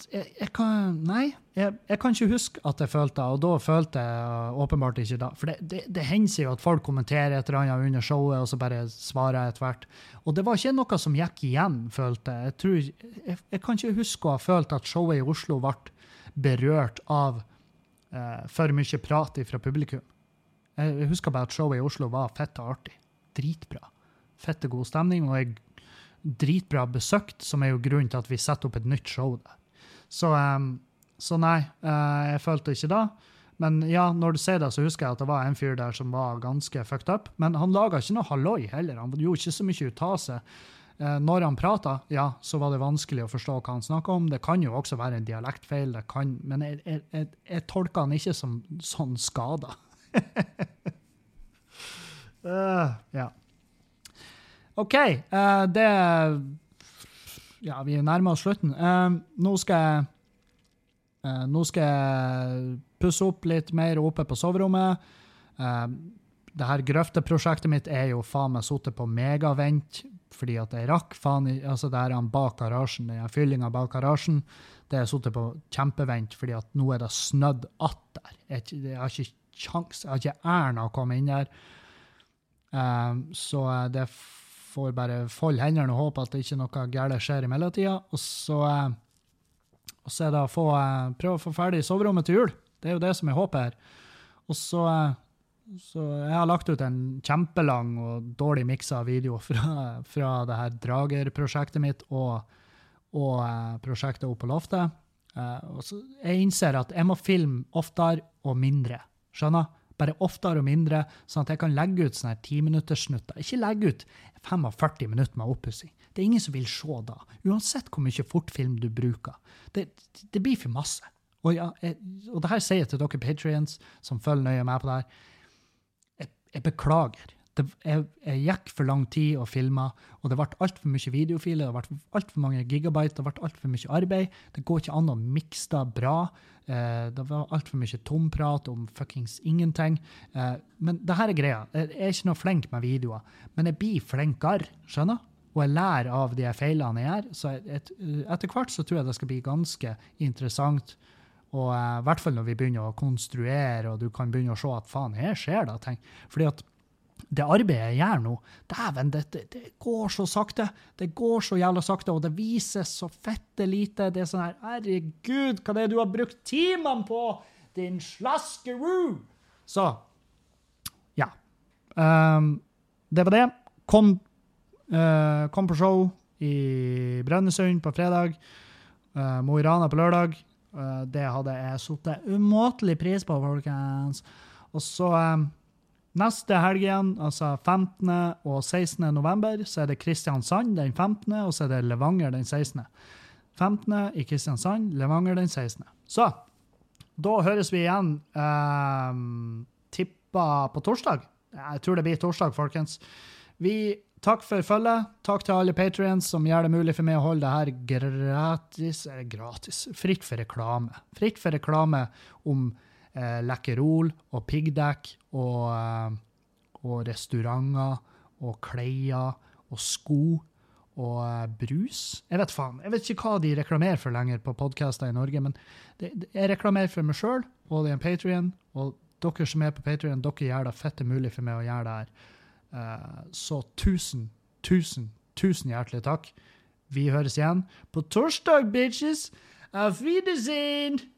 kan ikke huske at jeg følte det, og da følte jeg åpenbart ikke det. For det hender seg jo at folk kommenterer et eller annet under showet, og så bare svarer jeg etter hvert. Og det var ikke noe som gikk igjen, følte jeg. Jeg kan ikke huske å ha følt at showet i Oslo ble berørt av for mye prat fra publikum. Jeg husker bare at showet i Oslo var fett og artig. Dritbra. Fette god stemning, og jeg dritbra besøkt, som er jo grunnen til at vi setter opp et nytt show der. Så nei, jeg følte ikke det. Men ja, når du ser det, så husker jeg at det var en fyr der som var ganske fucked up. Men han laget ikke noe halloi heller. Han gjorde ikke så mye ut av seg. Når han pratet, ja, så var det vanskelig å forstå hva han snakket om. Det kan jo også være en dialektfeil, men jeg tolker han ikke som sånn skada. Ja. Ok, ja, vi er nærmere slutten. Nå skal jeg pusse opp litt mer oppe på soverommet. det her grøfteprosjektet mitt jo faen meg suttet på megavent, fordi at jeg rakk faen altså det her bak garasjen, det her fyllinga bak garasjen, det suttet på kjempevent, fordi at nå det snødd att der. Jeg har ikke sjans, jeg har ikke æren å komme inn der. Så det får bare folde hendene og håpe at det ikke noe gærent skjer i mellomtida, og så det å prøve å få ferdig soverommet til jul. Det jo det som jeg håper her. Og så jeg har lagt ut en kjempelang og dårlig mikset video fra det her dragerprosjektet mitt og prosjektet oppe på loftet. Og så jeg innser at jeg må filme oftere og mindre. Skjønner? Bare oftere og mindre, sånn at jeg kan legge ut sånne 10-minutters snutter. Ikke legge ut 45 minutter med oppussing. Det ingen som vil se da. Uansett hvor mye fortfilm du bruker. Det blir for masse. Og det her sier jeg til dere Patreons som følger nøye med på det her. Jeg beklager. Jeg gikk for lang tid og filmet, og det ble alt for mye videofiler, det ble alt for mange gigabyte, det ble alt for mye arbeid. Det går ikke an å mikse det bra. Det var alt for mye tomprat om fuckings ingenting. Men det her greia. Jeg ikke noe flink med videoer, men jeg blir flinkere, skjønner? Og jeg lærer av de feilene jeg gjør. Så etter hvert så tror jeg det skal bli ganske interessant. Og i hvert fall når vi begynner å konstruere, og du kan begynne å se at faen, her skjer det ting. Fordi at det arbeidet jeg gjør nå, dæven, det går så sakte. Det går så jævla sakte, og det vises så fette lite. Det sånn her, herregud, hva det du har brukt timene på, din slaskeroo! Så, ja. Det var det. Kom på show i Brønnøysund på fredag. Mo i Rana på lørdag. Det hadde jeg suttet umåtelig pris på, folkens. Og så neste helg igjen, altså 15. og 16. november, så det Kristiansand den 15., og så det Levanger den 16. 15. i Kristiansand, Levanger den 16. Så, da høres vi igjen tippa på torsdag. Jeg tror det blir torsdag, folkens. Takk for følget. Takk til alle Patreons som gjør det mulig for meg å holde det her gratis. Fritt for reklame. Fritt for reklame om lekkerol og piggdekk og restauranter og klær og sko og brus. Jeg vet ikke hva de reklamerer for lenger på podcaster i Norge, men jeg reklamerer for meg selv og det en Patreon, og dere som på Patreon, dere gjør det fette mulig for meg å gjøre det her. Så tusen hjertelig takk. Vi høres igjen på torsdag, bitches. Auf Wiedersehen!